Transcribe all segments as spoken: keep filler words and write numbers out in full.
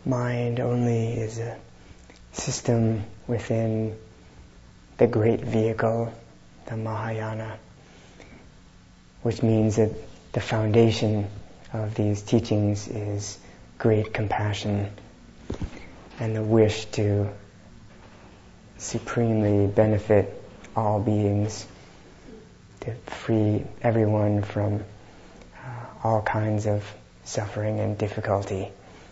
mind only is a system within the great vehicle, the Mahayana, which means that the foundation of these teachings is great compassion and the wish to supremely benefit all beings, to free everyone from uh, all kinds of suffering and difficulty.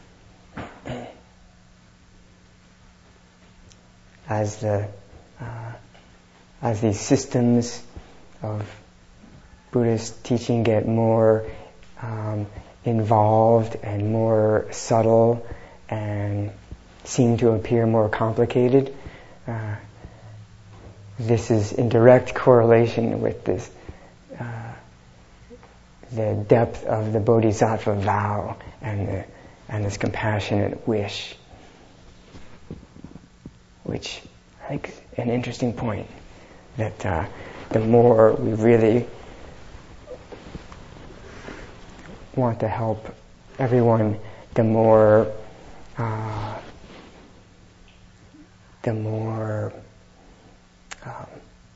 As the uh, as these systems of Buddhist teaching get more um, involved and more subtle and seem to appear more complicated, uh, this is in direct correlation with this uh, the depth of the bodhisattva vow and the, and this compassionate wish, which I think is an interesting point, that uh, the more we really want to help everyone, the more uh, the more um,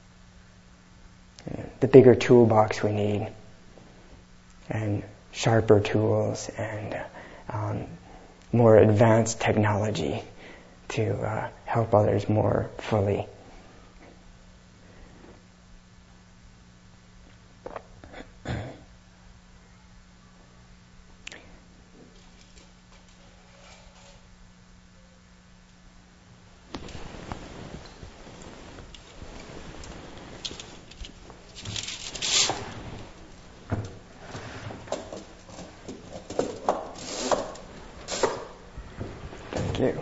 the bigger toolbox we need, and sharper tools and um, more advanced technology to uh, help others more fully. Thank you.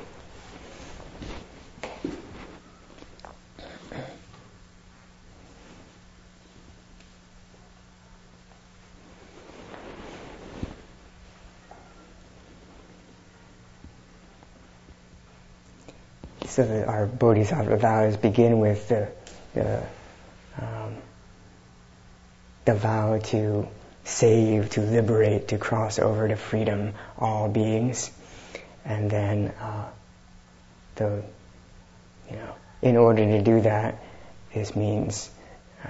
So that our bodhisattva vows begin with the the, um, the vow to save, to liberate, to cross over to freedom all beings, and then uh, the you know in order to do that, this means uh,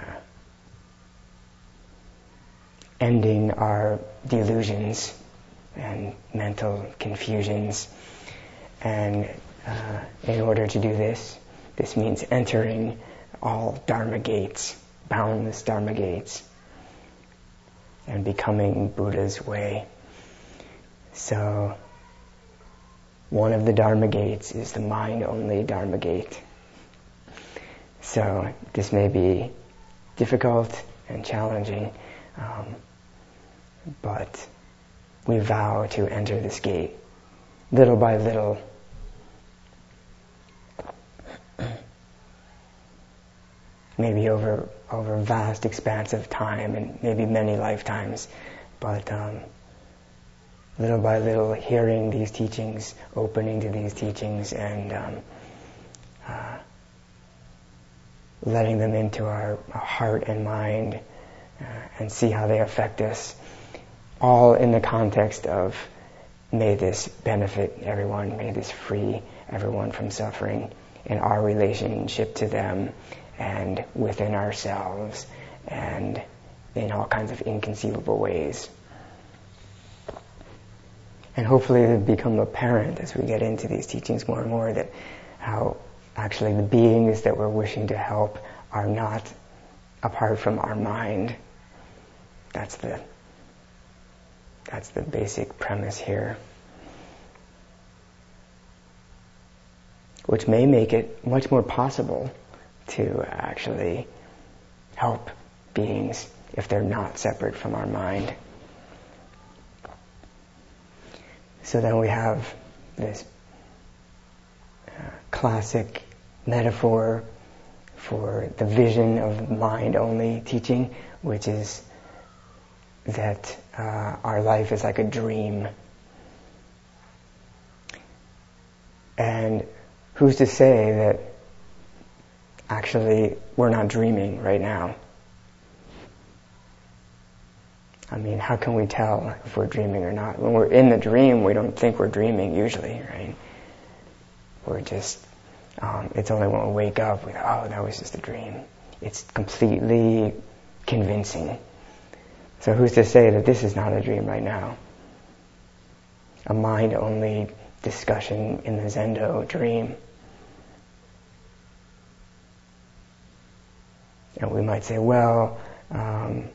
ending our delusions and mental confusions. And uh, in order to do this, this means entering all Dharma gates, boundless Dharma gates, and becoming Buddha's way. So one of the Dharma gates is the mind-only Dharma gate. So this may be difficult and challenging, um, but we vow to enter this gate little by little. Maybe over over vast expanse of time and maybe many lifetimes, but um, little by little hearing these teachings, opening to these teachings, and um, uh, letting them into our, our heart and mind uh, and see how they affect us, all in the context of may this benefit everyone, may this free everyone from suffering in our relationship to them and within ourselves and in all kinds of inconceivable ways. And hopefully it'll become apparent as we get into these teachings more and more that how actually the beings that we're wishing to help are not apart from our mind. That's the that's the basic premise here, which may make it much more possible to actually help beings if they're not separate from our mind. So then we have this uh, classic metaphor for the vision of mind-only teaching, which is that uh, our life is like a dream. And who's to say that actually we're not dreaming right now? I mean, how can we tell if we're dreaming or not? When we're in the dream, we don't think we're dreaming usually, right? We're just, um, it's only when we wake up, we go, oh, that was just a dream. It's completely convincing. So who's to say that this is not a dream right now? A mind-only discussion in the Zendo dream. And we might say, well, um,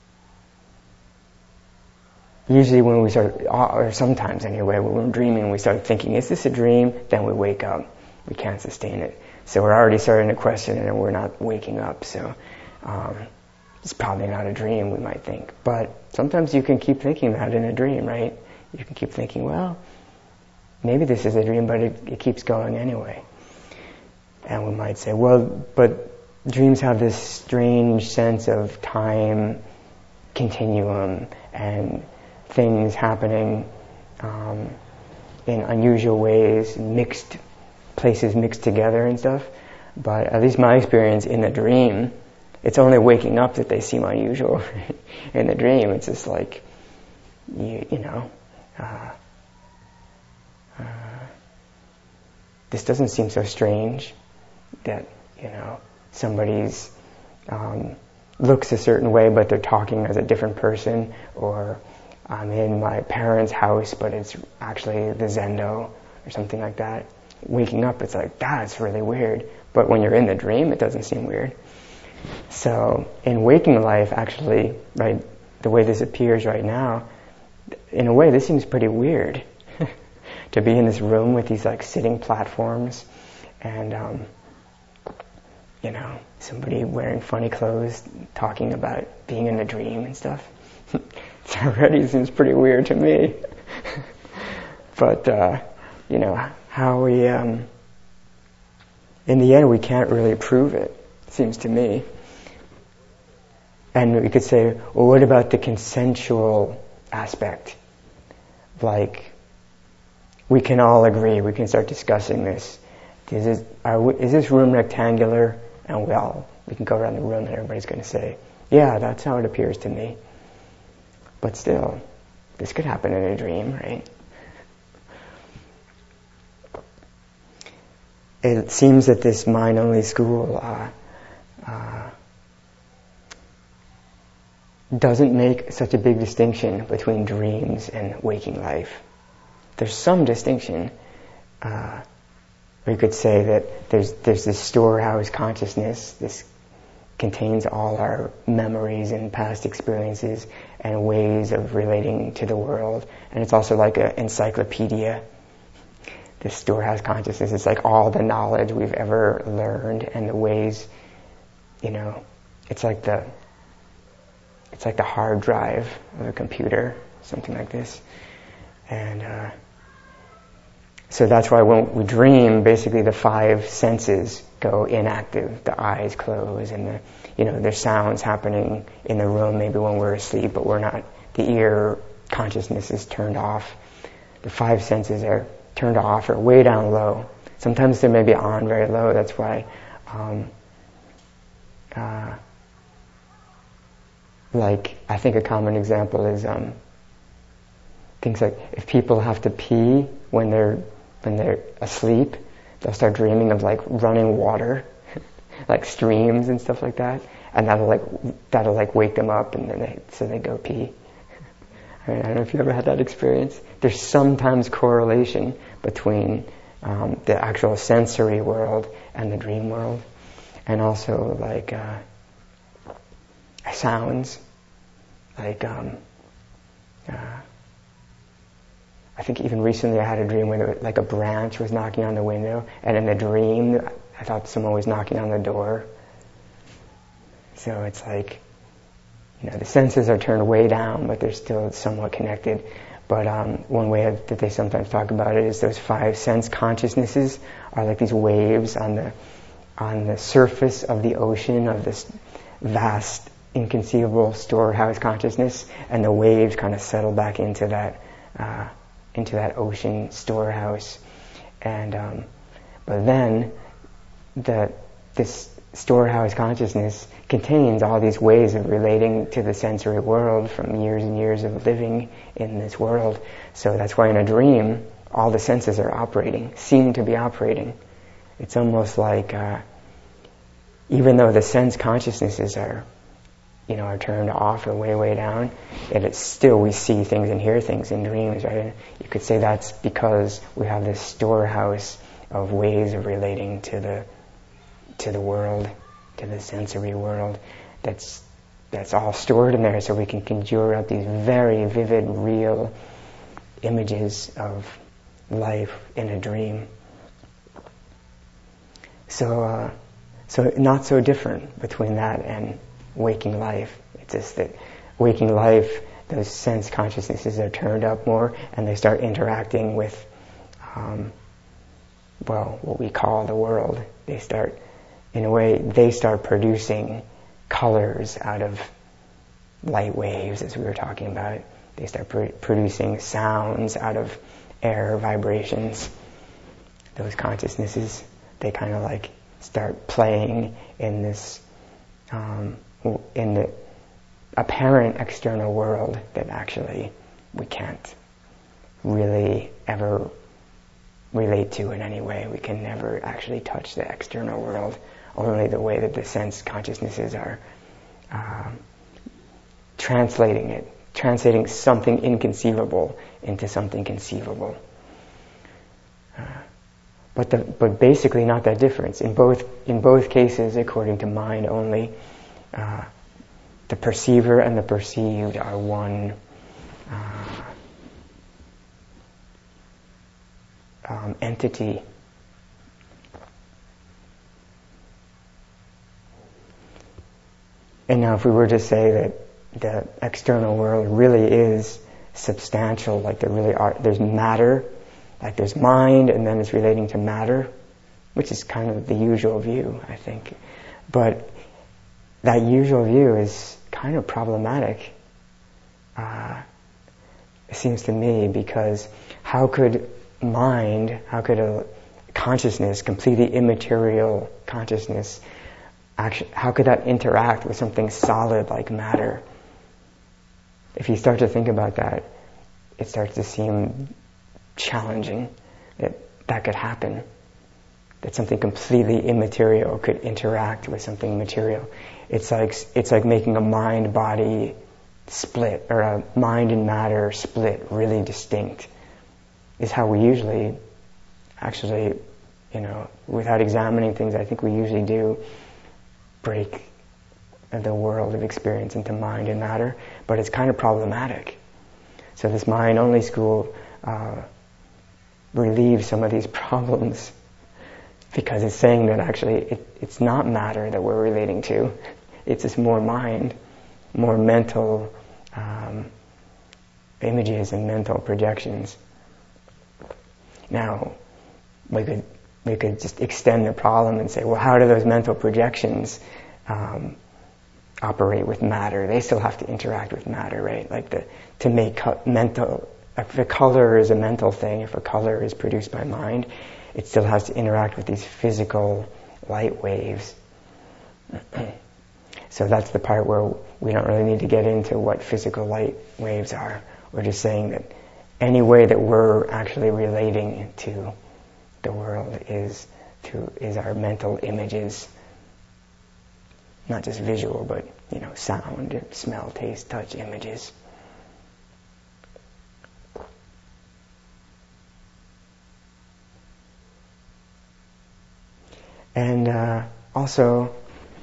usually when we start, or sometimes anyway, when we're dreaming, we start thinking, is this a dream? Then we wake up. We can't sustain it. So we're already starting to question it and we're not waking up. So um, it's probably not a dream, we might think. But sometimes you can keep thinking that in a dream, right? You can keep thinking, well, maybe this is a dream, but it, it keeps going anyway. And we might say, well, but dreams have this strange sense of time continuum and things happening um, in unusual ways, mixed places mixed together and stuff. But at least my experience in the dream, it's only waking up that they seem unusual. In the dream, it's just like, you, you know, uh, uh, this doesn't seem so strange that, you know, somebody's um, looks a certain way, but they're talking as a different person, or I'm in my parents' house, but it's actually the Zendo, or something like that. Waking up, it's like, that's really weird. But when you're in the dream, it doesn't seem weird. So in waking life, actually, right, the way this appears right now, in a way, this seems pretty weird. To be in this room with these like sitting platforms, and um, you know, somebody wearing funny clothes, talking about being in a dream and stuff. It already seems pretty weird to me. But uh, you know, how we, um, in the end, we can't really prove it, it seems to me. And we could say, well, what about the consensual aspect? Like, we can all agree, we can start discussing this. Is this, are we, is this room rectangular? And we all, we can go around the room and everybody's going to say, yeah, that's how it appears to me. But still, this could happen in a dream, right? It seems that this mind-only school uh, uh, doesn't make such a big distinction between dreams and waking life. There's some distinction. Uh, or you could say that there's there's this storehouse consciousness. This contains all our memories and past experiences and ways of relating to the world. And it's also like an encyclopedia. This storehouse consciousness is like all the knowledge we've ever learned and the ways, you know, it's like the it's like the hard drive of a computer, something like this. And uh, so that's why when we dream, basically the five senses go inactive. The eyes close, and the, you know, there's sounds happening in the room maybe when we're asleep, but we're not. The ear consciousness is turned off. The five senses are turned off or way down low. Sometimes they may be on very low. That's why, um, uh, like, I think a common example is um, things like if people have to pee when they're when they're asleep, they'll start dreaming of like running water, like streams and stuff like that, and that'll like that'll like wake them up, and then they so they go pee. I mean, I don't know if you ever had that experience. There's sometimes correlation between um, the actual sensory world and the dream world, and also like uh, sounds, like um, uh, I think even recently I had a dream where there was, like a branch was knocking on the window, and in the dream I thought someone was knocking on the door. So it's like, you know, the senses are turned way down, but they're still somewhat connected. But um, one way that they sometimes talk about it is those five sense consciousnesses are like these waves on the on the surface of the ocean of this vast, inconceivable storehouse consciousness, and the waves kind of settle back into that uh, into that ocean storehouse. And um, but then the this storehouse consciousness contains all these ways of relating to the sensory world from years and years of living in this world. So that's why in a dream, all the senses are operating, seem to be operating. It's almost like, uh, even though the sense consciousnesses are, you know, are turned off or way, way down, and it's still, we see things and hear things in dreams, right? You could say that's because we have this storehouse of ways of relating to the to the world, to the sensory world, that's that's all stored in there, so we can conjure up these very vivid, real images of life in a dream. So, uh, so not so different between that and waking life. It's just that waking life, those sense consciousnesses are turned up more, and they start interacting with, um, well, what we call the world. They start, in a way, they start producing colors out of light waves, as we were talking about. They start pr- producing sounds out of air vibrations. Those consciousnesses, they kind of like start playing in this, um, in the apparent external world that actually we can't really ever relate to in any way. We can never actually touch the external world, only the way that the sense consciousnesses are um, translating it, translating something inconceivable into something conceivable. Uh, but the, but basically not that difference. In both in both cases, according to mind only, uh, the perceiver and the perceived are one uh, um, entity. And now if we were to say that the external world really is substantial, like there really are, there's matter, like there's mind, and then it's relating to matter, which is kind of the usual view, I think. But that usual view is kind of problematic, uh, it seems to me, because how could mind, how could a consciousness, completely immaterial consciousness, actually, how could that interact with something solid like matter? If you start to think about that, it starts to seem challenging that that could happen, that something completely immaterial could interact with something material. It's like it's like making a mind-body split, or a mind and matter split, really distinct, is how we usually, actually, you know, without examining things, I think we usually do break the world of experience into mind and matter, but it's kind of problematic. So this mind-only school uh, relieves some of these problems, because it's saying that actually it, it's not matter that we're relating to, it's just more mind, more mental um, images and mental projections. Now, we could we could just extend the problem and say, well, how do those mental projections um, operate with matter? They still have to interact with matter, right? Like the to make co- mental, if a color is a mental thing, if a color is produced by mind, it still has to interact with these physical light waves. So that's the part where we don't really need to get into what physical light waves are. We're just saying that any way that we're actually relating to the world is to is our mental images, not just visual, but you know, sound, smell, taste, touch, images. And uh, also,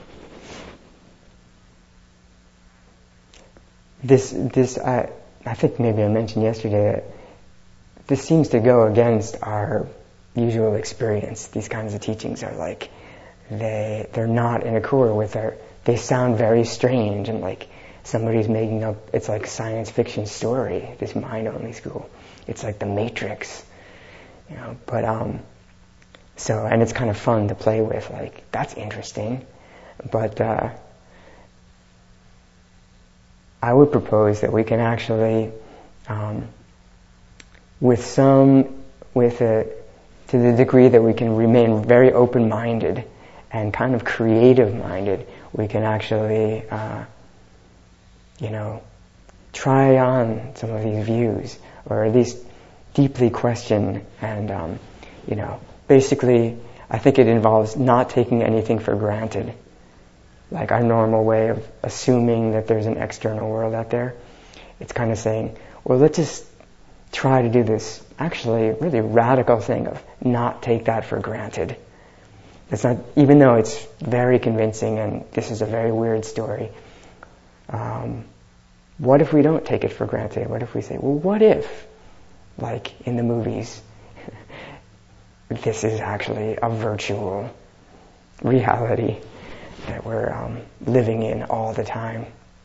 this this I I think maybe I mentioned yesterday that this seems to go against our usual experience. These kinds of teachings are like they they're not in accord with our. They sound very strange and like somebody's making up. It's like science fiction story. This mind-only school. It's like the Matrix, you know. But um. So, and it's kind of fun to play with, like, that's interesting. But uh, I would propose that we can actually, um, with some, with a, to the degree that we can remain very open-minded and kind of creative-minded, we can actually, uh, you know, try on some of these views, or at least deeply question and, um, you know, basically, I think it involves not taking anything for granted. Like our normal way of assuming that there's an external world out there. It's kind of saying, well, let's just try to do this actually really radical thing of not take that for granted. It's not, even though it's very convincing and this is a very weird story, um, what if we don't take it for granted? What if we say, well, what if, like in the movies, this is actually a virtual reality that we're um, living in all the time.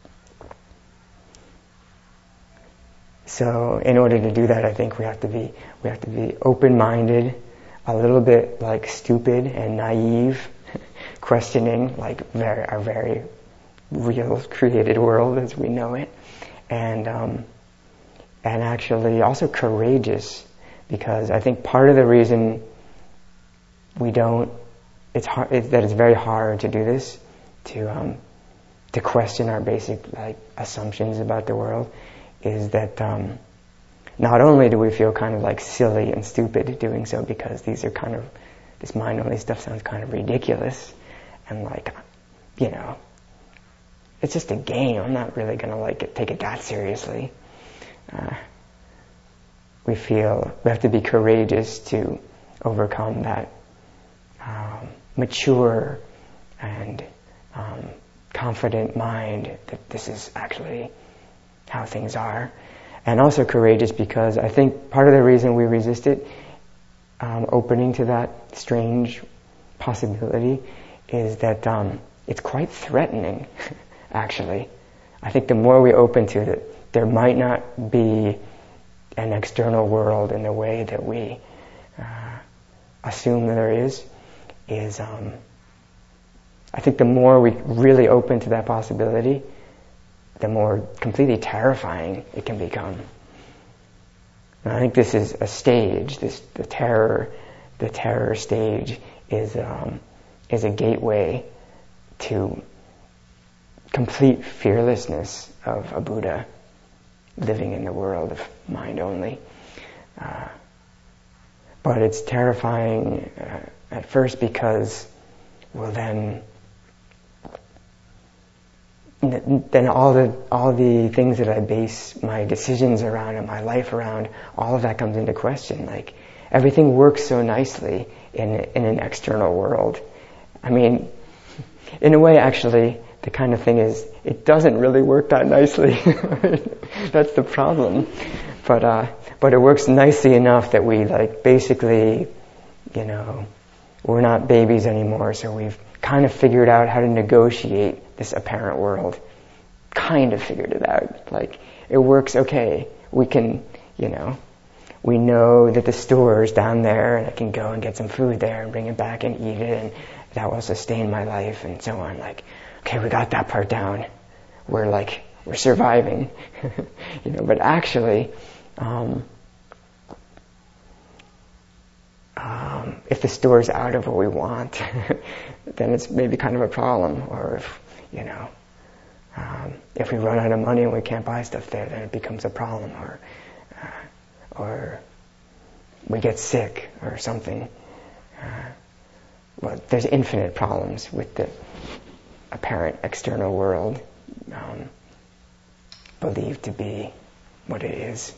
So in order to do that, I think we have to be we have to be open-minded, a little bit like stupid and naive, questioning like very, our very real created world as we know it, and um, and actually also courageous, because I think part of the reason we don't it's hard it, that it's very hard to do this, to um, to question our basic like assumptions about the world, is that um, not only do we feel kind of like silly and stupid doing so, because these are kind of, this mind-only stuff sounds kind of ridiculous, and like, you know, it's just a game. I'm not really going to like take it that seriously. Uh, we feel we have to be courageous to overcome that um, mature and um, confident mind that this is actually how things are, and also courageous because I think part of the reason we resist it, um, opening to that strange possibility, is that um, it's quite threatening, actually. I think the more we open to it, there might not be an external world in the way that we uh, assume that there is, is um, I think the more we really open to that possibility, the more completely terrifying it can become. And I think this is a stage. This the terror, the terror stage is um, is a gateway to complete fearlessness of a Buddha living in the world of mind only. Uh, but it's terrifying uh, at first because, well, then. then all the all the things that I base my decisions around and my life around, all of that comes into question. Like, everything works so nicely in in an external world. I mean, in a way, actually, the kind of thing is, it doesn't really work that nicely. That's the problem. But uh, but it works nicely enough that we like basically, you know, we're not babies anymore, so we've kind of figured out how to negotiate this apparent world. Kind of figured it out. Like, it works okay. We can, you know, we know that the store is down there and I can go and get some food there and bring it back and eat it, and that will sustain my life and so on. Like, okay, we got that part down. We're like, we're surviving. You know, but actually, um, Um, if the store's out of what we want, then it's maybe kind of a problem. Or if, you know, um, if we run out of money and we can't buy stuff there, then it becomes a problem. Or, uh, or we get sick or something. Uh, well, there's infinite problems with the apparent external world, um, believed to be what it is.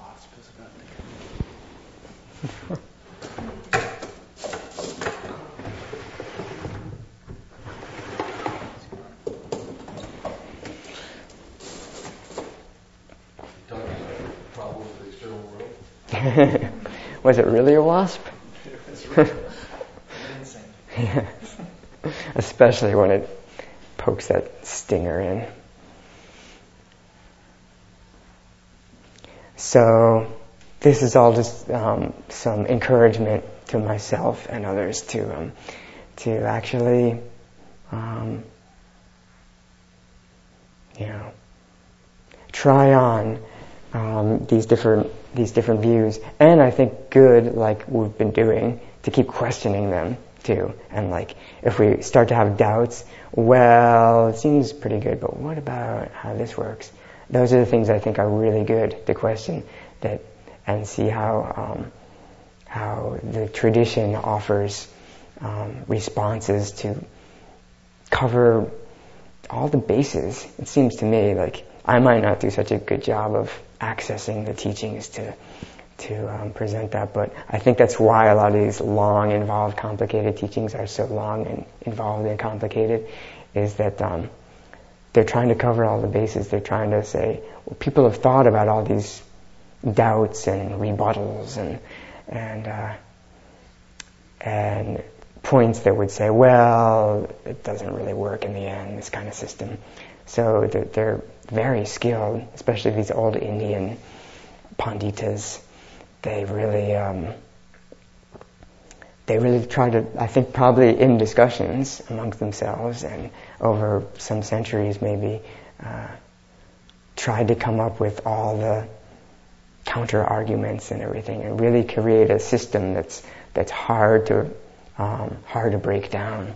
Was it really a wasp? It was really convincing. Yes. Especially when it pokes that stinger in. So this is all just um, some encouragement to myself and others to um, to actually, um, you know, try on um, these different these different views, and I think good, like we've been doing, to keep questioning them, too. And like, if we start to have doubts, well, it seems pretty good, but what about how this works? Those are the things I think are really good to question that, and see how um, how the tradition offers um, responses to cover all the bases. It seems to me like I might not do such a good job of accessing the teachings to to um, present that, but I think that's why a lot of these long, involved, complicated teachings are so long and involved and complicated, is that um, they're trying to cover all the bases. They're trying to say, well, people have thought about all these doubts and rebuttals and and uh, and points that would say, well, it doesn't really work in the end, this kind of system. So they're, they're very skilled, especially these old Indian panditas. They really, um, they really try to, I think probably in discussions amongst themselves and over some centuries maybe, uh, tried to come up with all the counter arguments and everything, and really create a system that's that's hard to um, hard to break down.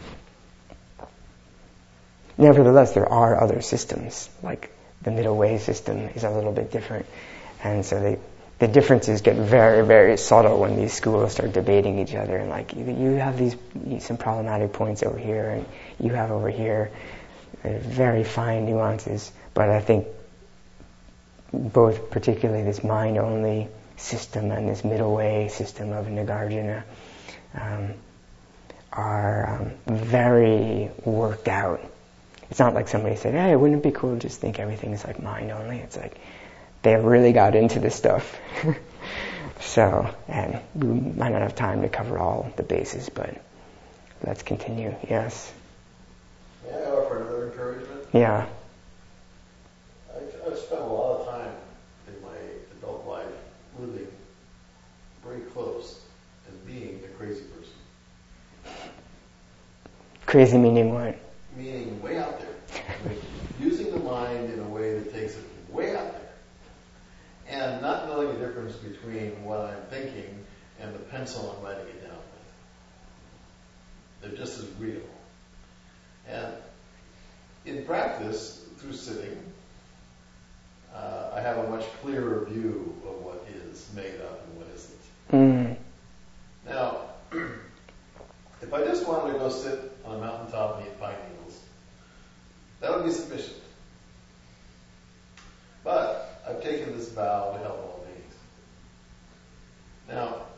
Nevertheless, there are other systems, like the middle way system is a little bit different, and so they, the differences get very, very subtle when these schools start debating each other, and like, you, you have these some problematic points over here, and you have over here. They're very fine nuances, but I think both, particularly this mind-only system and this middle way system of Nagarjuna, um, are um, very worked out. It's not like somebody said, hey, wouldn't it be cool to just think everything is like mind-only? It's like they really got into this stuff. So, and we might not have time to cover all the bases, but let's continue. Yes? May I offer another encouragement? Yeah. I've spent a lot of time in my adult life living very close and being a crazy person. Crazy meaning what? Meaning way out there. I mean, using the mind in a way that takes it way out there. And not knowing the difference between what I'm thinking and the pencil I'm writing it down with. They're just as real. And in practice, through sitting, Uh, I have a much clearer view of what is made up and what isn't. Mm. Now, if I just wanted to go sit on a mountaintop and eat pine needles, that would be sufficient. But I've taken this vow to help all beings. Now,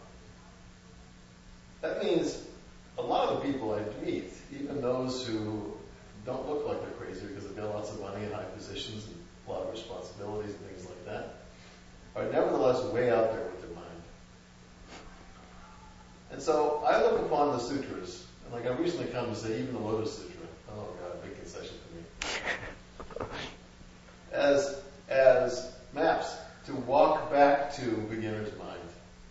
that means a lot of the people I meet, even those who don't look like they're crazy because they've got lots of money and high positions and a lot of responsibilities and things like that, are nevertheless way out there with their mind. And so I look upon the sutras, and like I recently come to say, even the Lotus Sutra, oh God, big concession for me, as as maps to walk back to beginner's mind.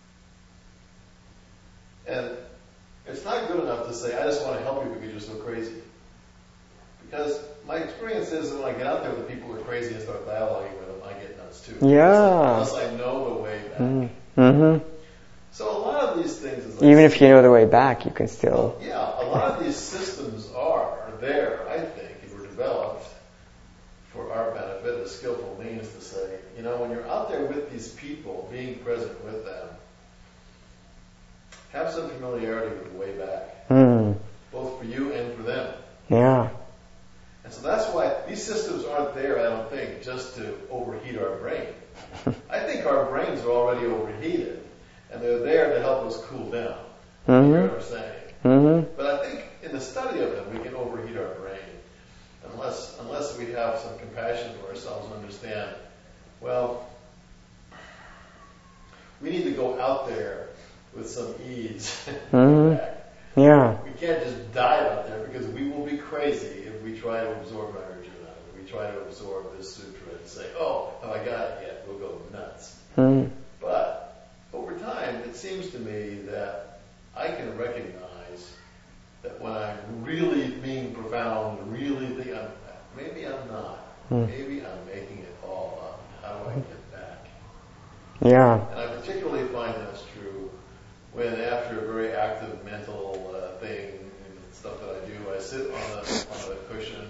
And it's not good enough to say, I just want to help you because you're so crazy. Because my experience is that when I get out there with the people who are crazy and start dialoguing with them, I get nuts too. Yeah. Unless I know the way back. Mm-hmm. So a lot of these things... Is like even if you know the way back, you can still... Well, yeah, a lot of these systems are there, I think, and were developed for our benefit as skillful means to say, you know, when you're out there with these people, being present with them, have some familiarity with the way back. Mm. Both for you and for them. Yeah. And so that's why these systems aren't there, I don't think, just to overheat our brain. I think our brains are already overheated, and they're there to help us cool down. Mm-hmm. You know what I'm saying? Mm-hmm. But I think in the study of them, we can overheat our brain, unless unless we have some compassion for ourselves and understand, well, we need to go out there with some ease. Mm-hmm. Yeah. We can't just dive out there because we will be crazy if we try to absorb Arjuna. If we try to absorb this sutra and say, oh, have I got it yet? We'll go nuts. Mm. But over time, it seems to me that I can recognize that when I'm really being profound, really think I'm, maybe I'm not. Mm. Maybe I'm making it all up. How do I get back? Yeah. And I particularly find that's true when after a very active mental uh, thing and the stuff that I do, I sit on a, on a cushion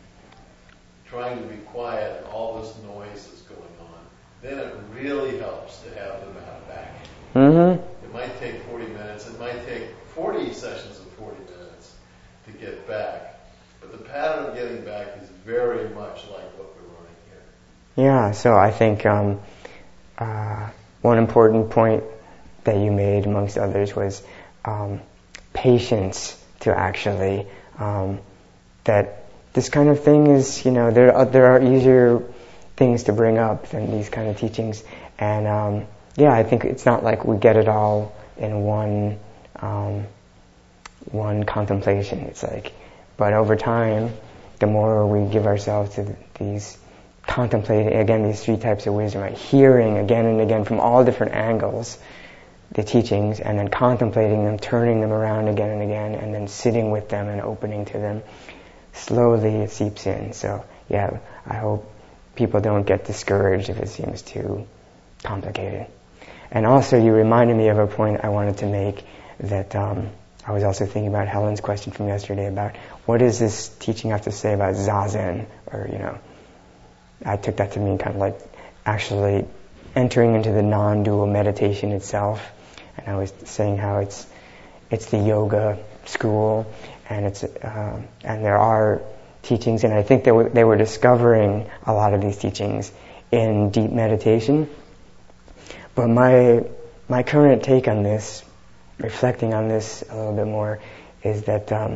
trying to be quiet and all this noise is going on, then it really helps to have the mat back. Mm-hmm. It might take forty minutes. It might take forty sessions of forty minutes to get back. But the pattern of getting back is very much like what we're learning here. Yeah, so I think um, uh, one important point that you made, amongst others, was um, patience to actually, um, that this kind of thing is, you know, there are, there are easier things to bring up than these kind of teachings. And um, yeah, I think it's not like we get it all in one um, one contemplation. It's like, but over time, the more we give ourselves to these contemplating, again, these three types of wisdom, right? Hearing again and again from all different angles the teachings, and then contemplating them, turning them around again and again, and then sitting with them and opening to them. Slowly it seeps in. So yeah, I hope people don't get discouraged if it seems too complicated. And also you reminded me of a point I wanted to make, that um, I was also thinking about Helen's question from yesterday about what does this teaching have to say about Zazen, or, you know, I took that to mean kind of like actually entering into the non-dual meditation itself. And I was saying how it's it's the yoga school, and it's uh, and there are teachings, and I think they were they were discovering a lot of these teachings in deep meditation. But my my current take on this, reflecting on this a little bit more, is that um,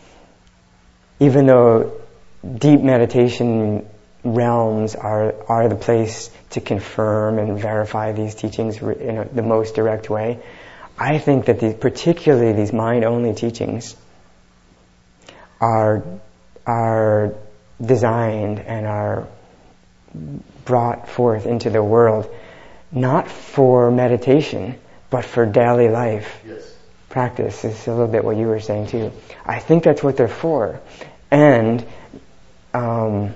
even though deep meditation realms are are the place to confirm and verify these teachings in a, the most direct way, I think that these, particularly these mind-only teachings, are are designed and are brought forth into the world not for meditation, but for daily life. Yes. Practice is a little bit what you were saying too. I think that's what they're for. And um,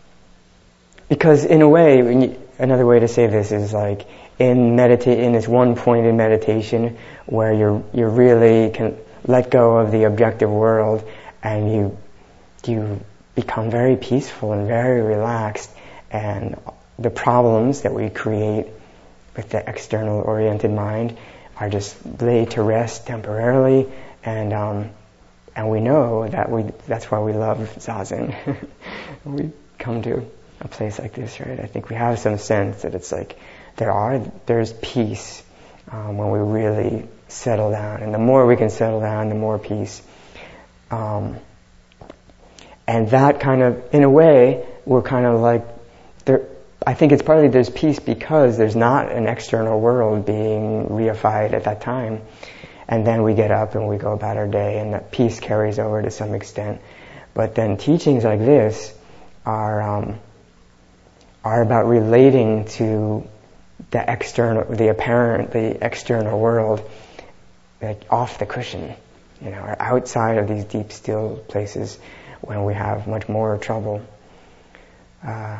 because in a way, when you, another way to say this is like in medita- in this one point in meditation where you're you really can let go of the objective world, and you you become very peaceful and very relaxed, and the problems that we create with the external oriented mind are just laid to rest temporarily, and um, and we know that we that's why we love Zazen. We come to a place like this, right? I think we have some sense that it's like there are there's peace um, when we really settle down, and the more we can settle down, the more peace. Um, and that kind of, in a way, we're kind of like there. I think it's partly there's peace because there's not an external world being reified at that time. And then we get up and we go about our day, and that peace carries over to some extent. But then teachings like this are um, are about relating to the external, the apparent, the external world, like off the cushion, you know, or outside of these deep, still places when we have much more trouble. Uh,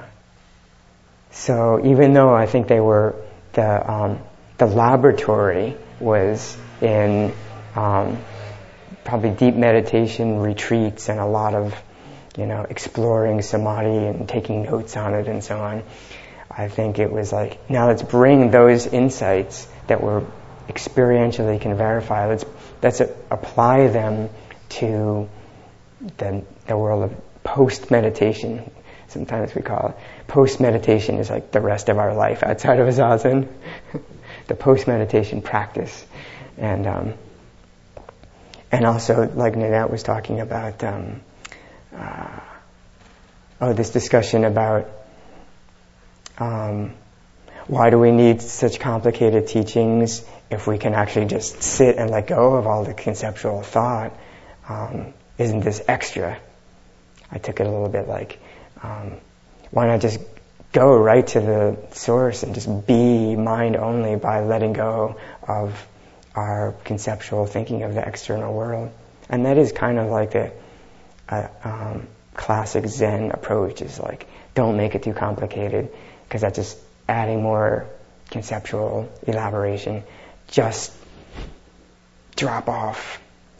So even though I think they were, the um, the laboratory was in um, probably deep meditation retreats and a lot of, you know, exploring samadhi and taking notes on it and so on, I think it was like, now let's bring those insights that we're experientially can verify, let's let's apply them to the the world of post-meditation. Sometimes we call it. Post-meditation is like the rest of our life outside of Zazen. The post-meditation practice. And um, and also, like Nanette was talking about, um, uh, oh, this discussion about um, why do we need such complicated teachings if we can actually just sit and let go of all the conceptual thought? Um, isn't this extra? I took it a little bit like, Um, why not just go right to the source and just be mind only by letting go of our conceptual thinking of the external world? And that is kind of like the uh, um, classic Zen approach, is like, don't make it too complicated, because that's just adding more conceptual elaboration. Just drop off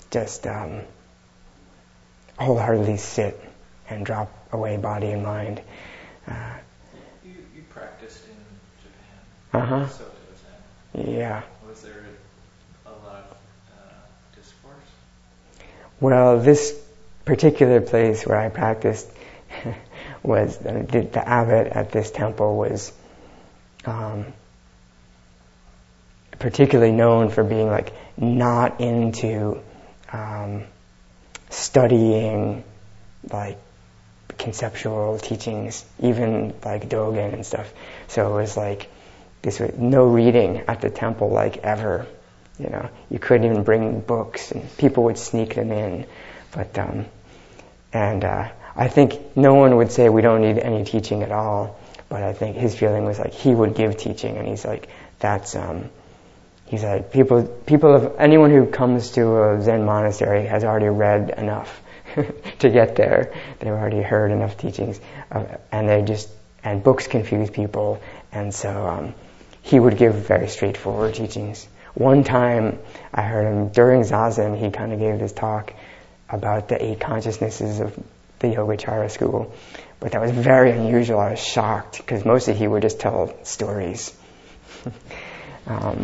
just um, wholeheartedly sit and drop away body and mind. Uh, you, you practiced in Japan. uh-huh. Soto Zen. Yeah. Was there a lot of uh, discourse? Well, this particular place where I practiced was the, the, the abbot at this temple was um, particularly known for being like not into um, studying like conceptual teachings, even like Dogen and stuff. So it was like this was no reading at the temple like ever. You know, you couldn't even bring books, and people would sneak them in. But um, and uh, I think no one would say we don't need any teaching at all. But I think his feeling was like he would give teaching, and he's like that's um, he's like people people of anyone who comes to a Zen monastery has already read enough to get there. They've already heard enough teachings, uh, and they just and books confuse people, and so um, he would give very straightforward teachings. One time I heard him during Zazen, he kind of gave this talk about the eight consciousnesses of the Yogacara school, but that was very unusual. I was shocked because mostly he would just tell stories. um,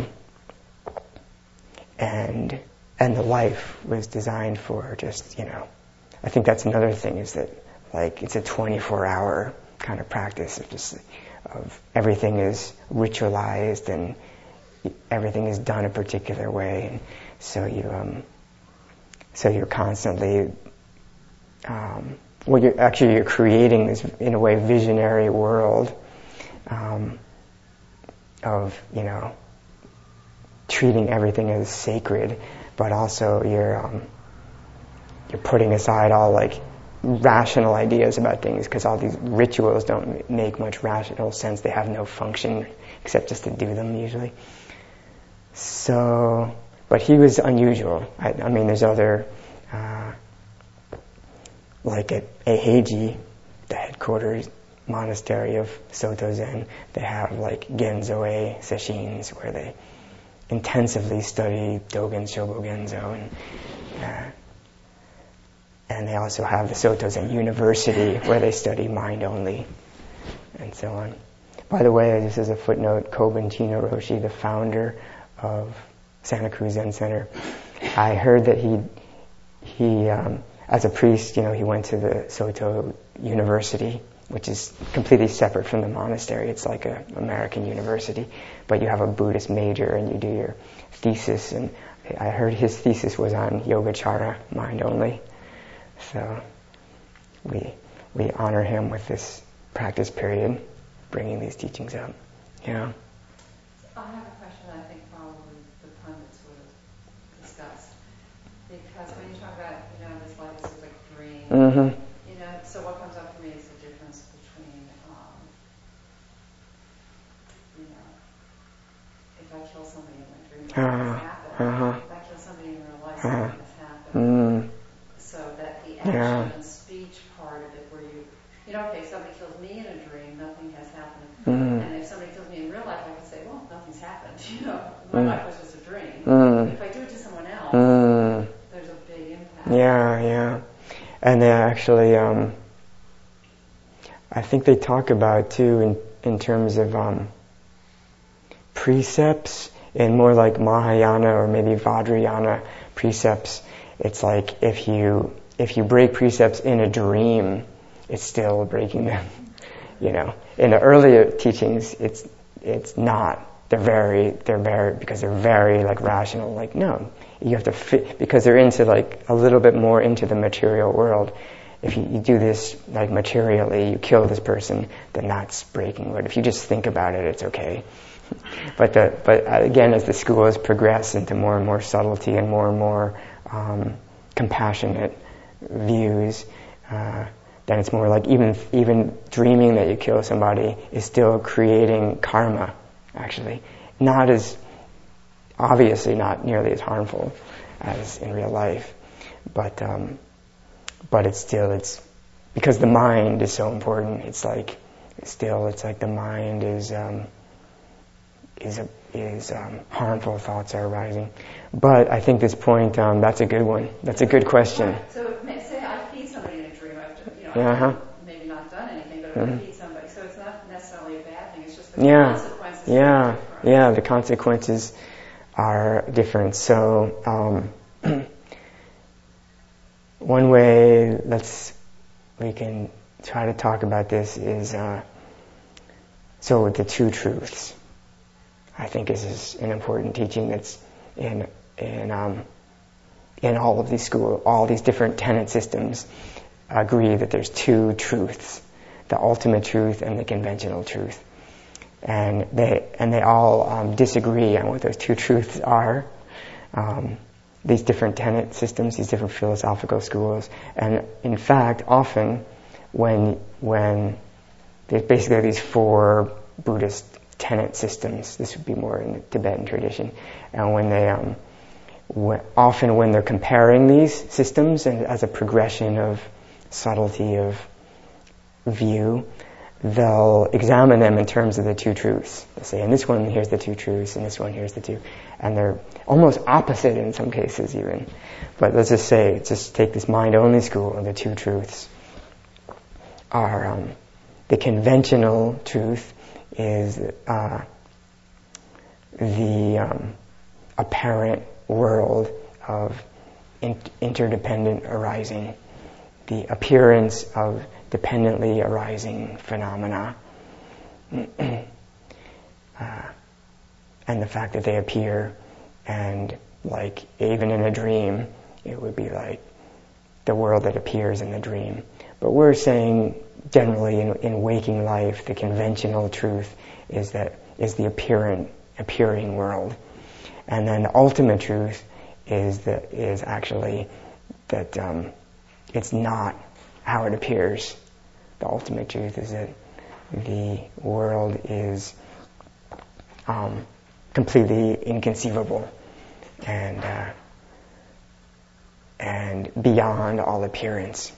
and and the life was designed for just, you know, I think that's another thing is that like it's a twenty-four hour kind of practice of just of everything is ritualized and everything is done a particular way, and so you um, so you're constantly um, well you're actually you're creating this in a way visionary world um, of you know treating everything as sacred, but also you're um, you're putting aside all like rational ideas about things because all these rituals don't make much rational sense. They have no function except just to do them usually. So, but he was unusual. I, I mean, there's other, uh, like at Eiheiji, the headquarters monastery of Soto Zen, they have like Genzo-e sessions where they intensively study Dogen Shobo Genzo, and uh, and they also have the Soto Zen University where they study mind only, and so on. By the way, this is a footnote. Kobun Chino Roshi, the founder of Santa Cruz Zen Center, I heard that he he um, as a priest, you know, he went to the Soto University, which is completely separate from the monastery. It's like an American university, but you have a Buddhist major and you do your thesis. And I heard his thesis was on Yogacara, mind only. So we we honor him with this practice period, bringing these teachings up. Yeah. I have a question I think probably the pundits would have discussed. Because when you talk about, you know, this life is like a dream, Mm-hmm. you know, so what comes up for me is the difference between, um, you know, if I kill somebody in my dream, Uh-huh. something has happened. Uh-huh. If I kill somebody in real life, Uh-huh. something has happened. Mm. So that the action Yeah. and speech part of it where you, you know, okay, somebody kills me in a dream, nothing has happened. Mm. And if somebody kills me in real life, I can say, well, nothing's happened. You know, my Mm. life was just a dream. Mm. But if I do it to someone else, Mm. there's a big impact. Yeah, yeah. And they actually, um, I think they talk about too in, in terms of um, precepts and more like Mahayana or maybe Vajrayana precepts. It's like if you if you break precepts in a dream, it's still breaking them. You know, in the earlier teachings, it's it's not. They're very they're very because they're very like rational. Like no, you have to fit because they're into like a little bit more into the material world. If you, you do this like materially, you kill this person, then that's breaking. But if you just think about it, it's okay. But the but again, as the school has progressed into more and more subtlety and more and more um, compassionate views, uh, then it's more like even even dreaming that you kill somebody is still creating karma. Actually, not as obviously not nearly as harmful as in real life, but um, but it's still it's because the mind is so important. It's like still it's like the mind is um, is a, is um, harmful thoughts are arising. But I think this point, um, that's a good one. That's a good question. So say I feed somebody in a dream. I've, you know, Yeah, uh-huh. I've maybe not done anything, but Mm-hmm. I feed somebody. So it's not necessarily a bad thing. It's just the Yeah, consequences. yeah, are different. yeah. The consequences are different. So um, one way let's we can try to talk about this is uh, so the two truths. I think this is an important teaching that's in in um, in all of these school, all these different tenet systems agree that there's two truths: the ultimate truth and the conventional truth. And they and they all um, disagree on what those two truths are. Um, these different tenet systems, these different philosophical schools, and in fact, often when when there's basically these four Buddhist tenet systems. This would be more in the Tibetan tradition, and when they um, when, often when they're comparing these systems and as a progression of subtlety of view, they'll examine them in terms of the two truths. They'll say, in this one, here's the two truths, and this one, here's the two. And they're almost opposite in some cases even. But let's just say, just take this mind-only school, and the two truths are, um, the conventional truth is uh, the um, apparent world of in- interdependent arising, the appearance of dependently arising phenomena, uh, and the fact that they appear, and like even in a dream, it would be like the world that appears in the dream. But we're saying generally in, in waking life, the conventional truth is that is the appearing appearing world, and then the ultimate truth is that is actually that um, it's not how it appears. The ultimate truth is that the world is um, completely inconceivable and uh, and beyond all appearance.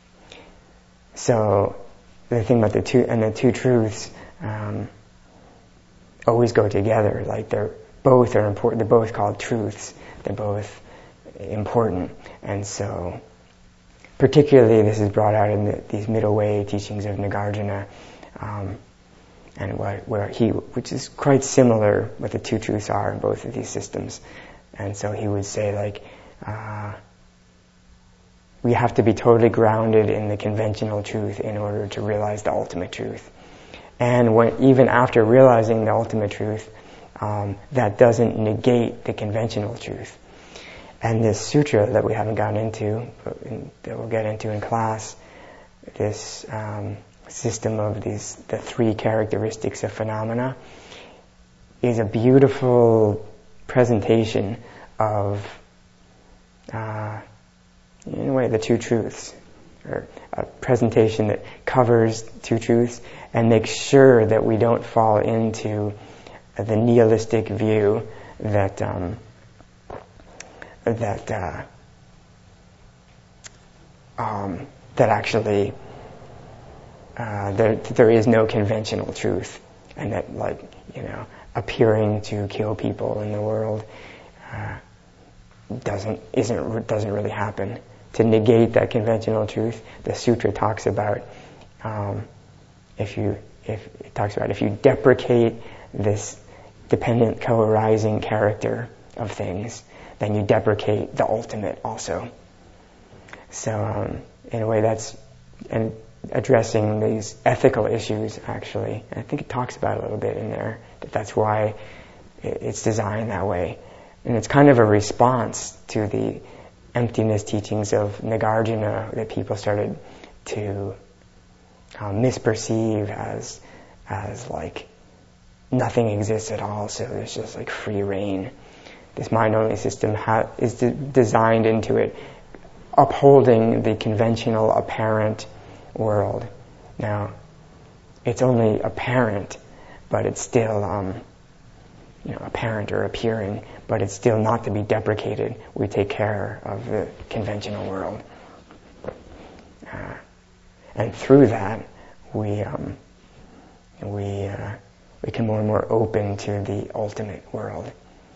So the thing about the two and the two truths um, always go together. Like they're both are important. They're both called truths. They're both important, and so. Particularly, this is brought out in the, these middle way teachings of Nagarjuna, um, and what, where he, which is quite similar what the two truths are in both of these systems. And so he would say, like, uh, we have to be totally grounded in the conventional truth in order to realize the ultimate truth. And when, even after realizing the ultimate truth, um, that doesn't negate the conventional truth. And this sutra that we haven't gotten into, but in, that we'll get into in class, this um, system of these the three characteristics of phenomena, is a beautiful presentation of, uh, in a way, the two truths, or a presentation that covers two truths and makes sure that we don't fall into the nihilistic view that. Um, that uh, um, that actually uh, there there is no conventional truth, and that, like, you know, appearing to kill people in the world uh, doesn't isn't doesn't really happen. To negate that conventional truth, the sutra talks about um, if you if it talks about if you deprecate this dependent co-arising character of things, then you deprecate the ultimate also. So, um, in a way, that's and addressing these ethical issues, actually. And I think it talks about it a little bit in there, that that's why it's designed that way. And it's kind of a response to the emptiness teachings of Nagarjuna that people started to um, misperceive as, as like, nothing exists at all, so there's just like free reign. This mind-only system ha- is de- designed into it, upholding the conventional apparent world. Now, it's only apparent, but it's still, um, you know, apparent or appearing, but it's still not to be deprecated. We take care of the conventional world, uh, and through that, we um, we uh, we become more and more open to the ultimate world,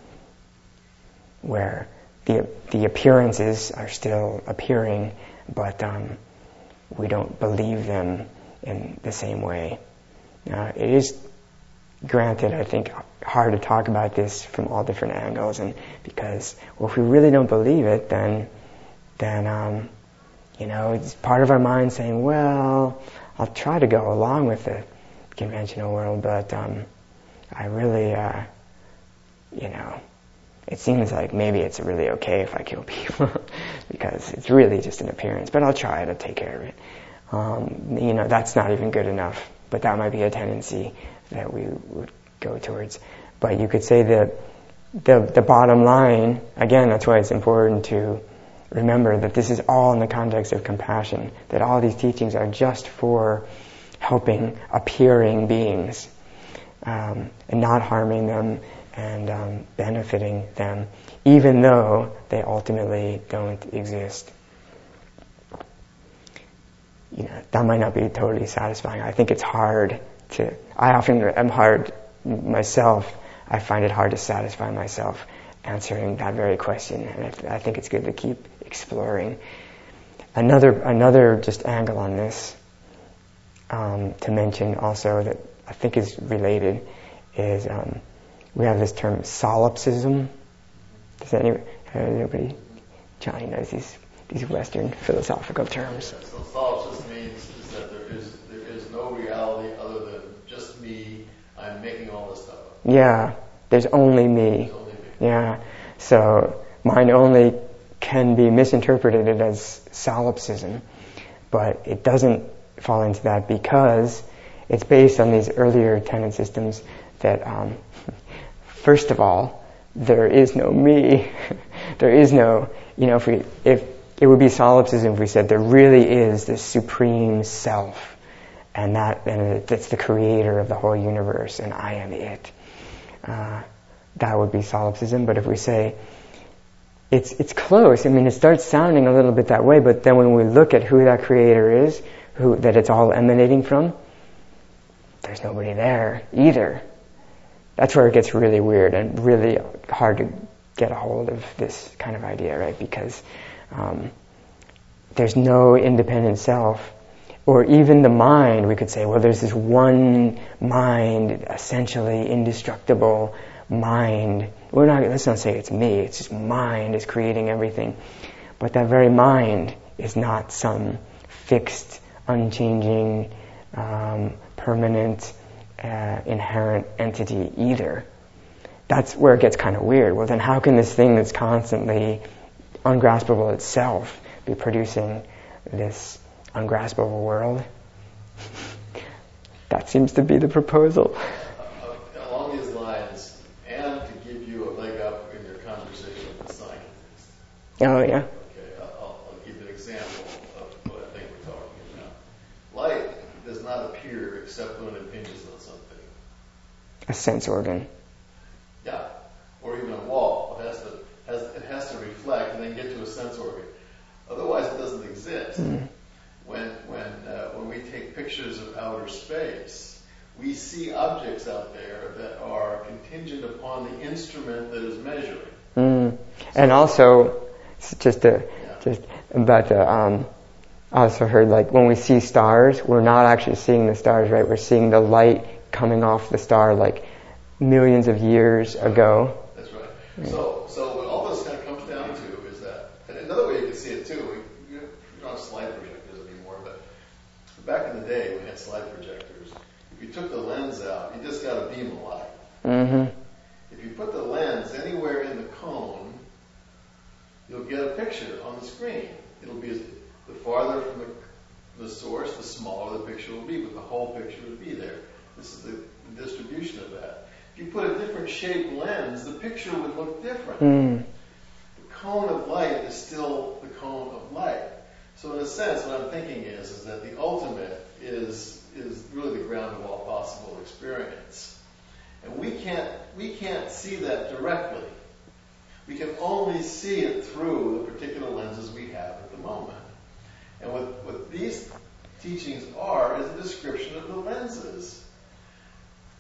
where the the appearances are still appearing, but um, we don't believe them in the same way. Now, it is granted, I think, hard to talk about this from all different angles, and because, well, if we really don't believe it, then, then, um, you know, it's part of our mind saying, well, I'll try to go along with the conventional world, but um, I really, uh, you know, it seems like maybe it's really okay if I kill people because it's really just an appearance, but I'll try to take care of it. Um, you know, that's not even good enough, but that might be a tendency that we would go towards. But you could say that the the bottom line, again, that's why it's important to remember that this is all in the context of compassion, that all these teachings are just for helping appearing beings, um, and not harming them and um, benefiting them, even though they ultimately don't exist. You know, that might not be totally satisfying. I think it's hard to, I often am hard myself, I find it hard to satisfy myself answering that very question, and I, I think it's good to keep exploring. Another another just angle on this, um, to mention also that I think is related, is um, we have this term solipsism. Does anybody, anybody, Johnny knows these these Western philosophical terms. Yeah, so solipsism means is that there is there is no reality other than just me. I'm making all this stuff up. Yeah, there's only me. There's only me. Yeah, so mind only can be misinterpreted as solipsism, but it doesn't fall into that because it's based on these earlier tenet systems that, um, first of all, there is no me. There is no, you know, if we, if it would be solipsism if we said there really is this supreme self, and that, and that's the creator of the whole universe, and I am it. Uh, that would be solipsism. But if we say it's it's close, I mean, it starts sounding a little bit that way. But then when we look at who that creator is, who that it's all emanating from, there's nobody there either. That's where it gets really weird and really hard to get a hold of this kind of idea, right? Because um, there's no independent self. Or even the mind, we could say, well, there's this one mind, essentially indestructible mind. We're not, let's not say it's me, it's just mind is creating everything. But that very mind is not some fixed, unchanging, um, permanent, uh, inherent entity either. That's where it gets kind of weird. Well, then how can this thing that's constantly ungraspable itself be producing this ungraspable world? That seems to be the proposal. Uh, along these lines, and to give you a leg up in your conversation with the scientist. Oh, yeah. Okay, I'll, I'll give you an example of what I think we're talking about. Light does not appear except when it impinges on something. A sense organ. Yeah, or even a wall. It has to has, it has to reflect and then get to a sense organ. Otherwise, it doesn't exist. Mm. When when uh, when we take pictures of outer space, we see objects out there that are contingent upon the instrument that is measuring. Mm. And also, just to, yeah. just about the, um, I also heard like when we see stars, we're not actually seeing the stars, right? We're seeing the light coming off the star like millions of years That's ago. Right. That's right. Yeah. So so what all this kind of comes down to is that, and another way you can see it too. We, we don't have slide projectors anymore, but back in the day, we had slide projectors. If you took the lens out, you just got a beam of light. Mm-hmm. If you put the lens anywhere in the cone, you'll get a picture on the screen. It'll be the farther from the, the source, the smaller the picture will be, but the whole picture would be there. This is the, the distribution of that. If you put a different shaped lens, the picture would look different. Mm. The cone of light is still the cone of light. So in a sense, what I'm thinking is, is that the ultimate is is really the ground of all possible experience. And we can't we can't see that directly. We can only see it through the particular lenses we have at the moment. And what, what these teachings are is a description of the lenses.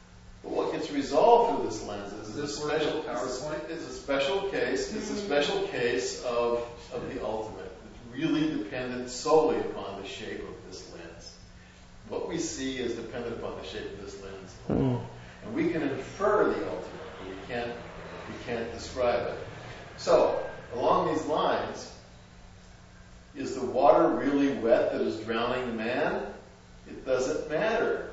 But what gets resolved through this lens is, Is a this special, work it's a, PowerPoint? it's a special case. It's a special case of of the ultimate, really dependent solely upon the shape of this lens. What we see is dependent upon the shape of this lens alone, mm. and we can infer the ultimate, but we can't we can't describe it. So, along these lines, is the water really wet that is drowning the man? It doesn't matter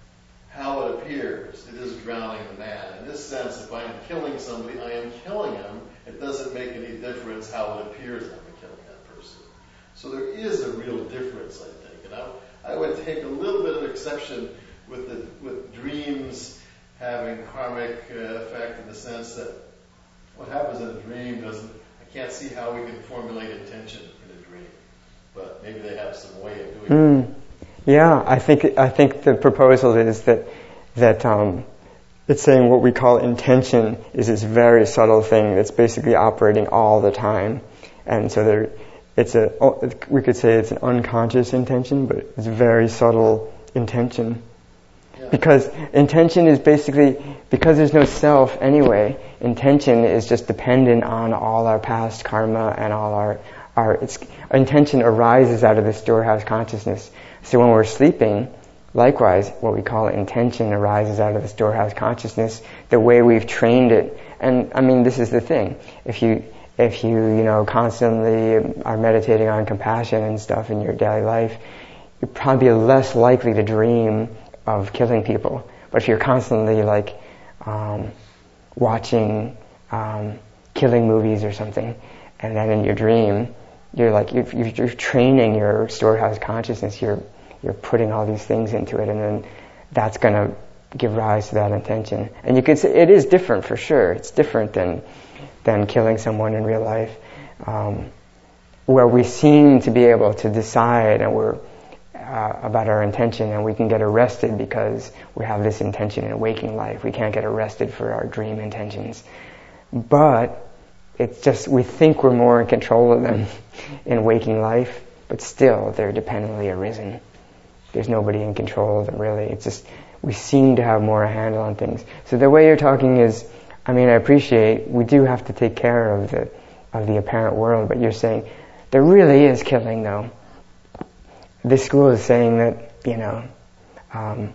how it appears. It is drowning the man. In this sense, if I am killing somebody, I am killing him. It doesn't make any difference how it appears I'm killing that person. So there is a real difference, I think. And I, I would take a little bit of exception with the with dreams having karmic uh, effect in the sense that what happens in a dream doesn't, I can't see how we can formulate intention in a dream. But maybe they have some way of doing mm. it. Yeah, I think I think the proposal is that that um, it's saying what we call intention is this very subtle thing that's basically operating all the time, and so there, it's a we could say it's an unconscious intention, but it's a very subtle intention. Yeah. Because intention is basically, because there's no self anyway, intention is just dependent on all our past karma and all our our it's, intention arises out of the storehouse consciousness. So when we're sleeping, likewise, what we call intention arises out of the storehouse consciousness, the way we've trained it. And I mean, this is the thing. If you, if you, you know, constantly are meditating on compassion and stuff in your daily life, you're probably less likely to dream of killing people. But if you're constantly like, um, watching, um, killing movies or something, and then in your dream, you're like, you're, you're training your storehouse consciousness, you're, you're putting all these things into it, and then that's going to give rise to that intention. And you could say it is different for sure. It's different than than killing someone in real life, um, where we seem to be able to decide and we're uh, about our intention, and we can get arrested because we have this intention in waking life. We can't get arrested for our dream intentions, but it's just we think we're more in control of them in waking life, but still they're dependently arisen. There's nobody in control of them, really. It's just, we seem to have more handle on things. So the way you're talking is, I mean, I appreciate, we do have to take care of the, of the apparent world, but you're saying, there really is killing, though. This school is saying that, you know, um,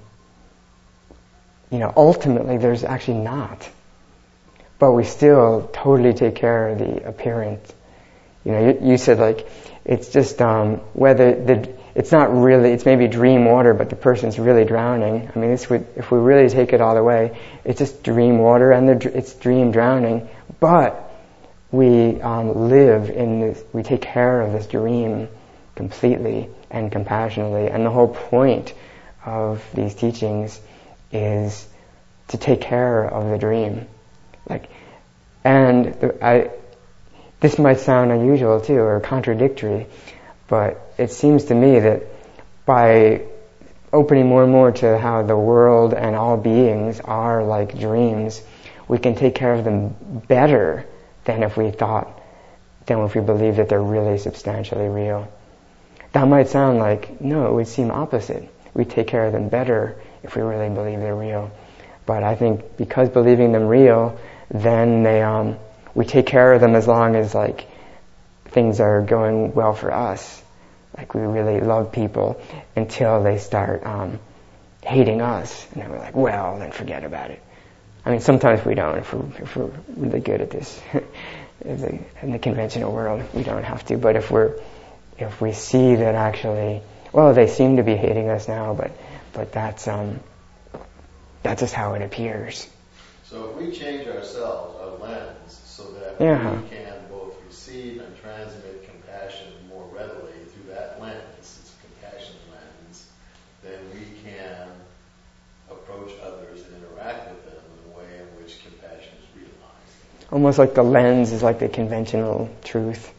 you know, ultimately there's actually not. But we still totally take care of the apparent. You know, you, you said like, it's just, um, whether the, it's not really, it's maybe dream water, but the person's really drowning. I mean, this would, if we really take it all the way, it's just dream water and the, it's dream drowning. But we um, live in this, we take care of this dream completely and compassionately. And the whole point of these teachings is to take care of the dream. Like, and the, I, this might sound unusual too, or contradictory, but it seems to me that by opening more and more to how the world and all beings are like dreams, we can take care of them better than if we thought, than if we believe that they're really substantially real. That might sound like, no, it would seem opposite. We take care of them better if we really believe they're real. But I think because believing them real, then they, um, we take care of them as long as like things are going well for us. Like we really love people until they start um, hating us, and then we're like, well, then forget about it. I mean, sometimes we don't. If we're, if we're really good at this in, the, in the conventional world, we don't have to. But if we're, if we see that actually, well, they seem to be hating us now, but but that's um, that's just how it appears. So if we change ourselves, our lens, so that yeah. we can both receive and transmit compassion more readily through that lens, it's a compassion lens, then we can approach others and interact with them in a way in which compassion is realized. Almost like the lens is like the conventional truth.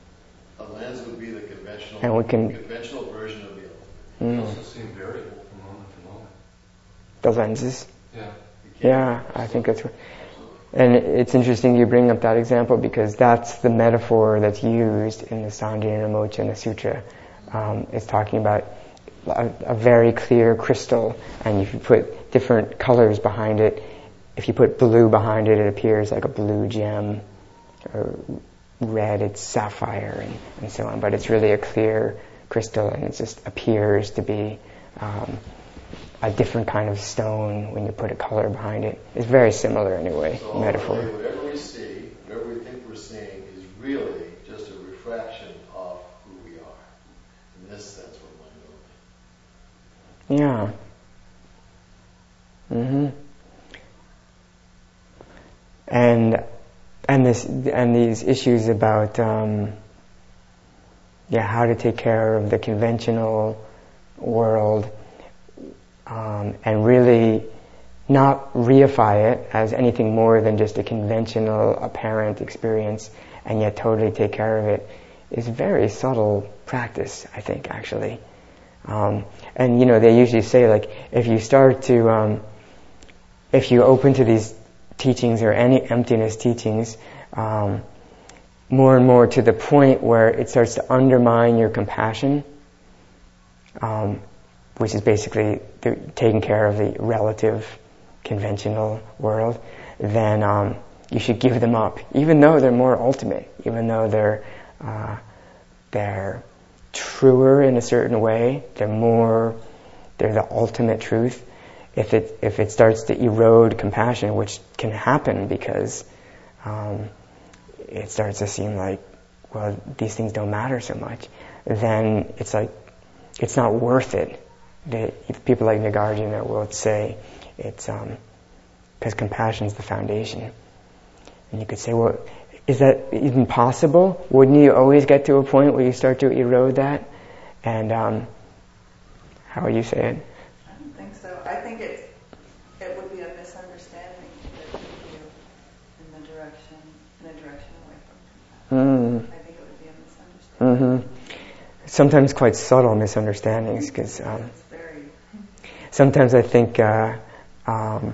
A lens would be the conventional, and we can, conventional version of the ultimate. It mm. also seem variable from moment to moment. The lenses? Yeah. Yeah, I think that's right. And it's interesting you bring up that example because that's the metaphor that's used in the Sandhya Mochana Sutra. Um, it's talking about a, a very clear crystal, and if you put different colors behind it. If you put blue behind it, it appears like a blue gem, or red, it's sapphire, and, and so on. But it's really a clear crystal, and it just appears to be um, a different kind of stone when you put a color behind it. It's very similar in a way, so metaphor. Whatever we see, whatever we think we're seeing, is really just a refraction of who we are. In this sense, we're mind only. Yeah. Mm-hmm. And and this and these issues about um, yeah how to take care of the conventional world, um, and really not reify it as anything more than just a conventional apparent experience, and yet totally take care of it, is very subtle practice, I think, actually. Um, and you know, they usually say, like, if you start to um, if you open to these teachings or any emptiness teachings, um, more and more to the point where it starts to undermine your compassion, um, which is basically the, taking care of the relative conventional world, then um, you should give them up, even though they're more ultimate, even though they're uh, they're truer in a certain way, they're more, they're the ultimate truth. If it if it starts to erode compassion, which can happen because um, it starts to seem like, well, these things don't matter so much, then it's like it's not worth it. The, people like Nagarjuna will say it's um, because compassion is the foundation. And you could say, well, is that even possible? Wouldn't you always get to a point where you start to erode that? And um, how would you say it? I don't think so. I think it's, it would be a misunderstanding that took you in the direction, in a direction away from compassion. Mm. I think it would be a misunderstanding. Mm-hmm. Sometimes quite subtle misunderstandings, because um, it's very. Sometimes I think, uh, um,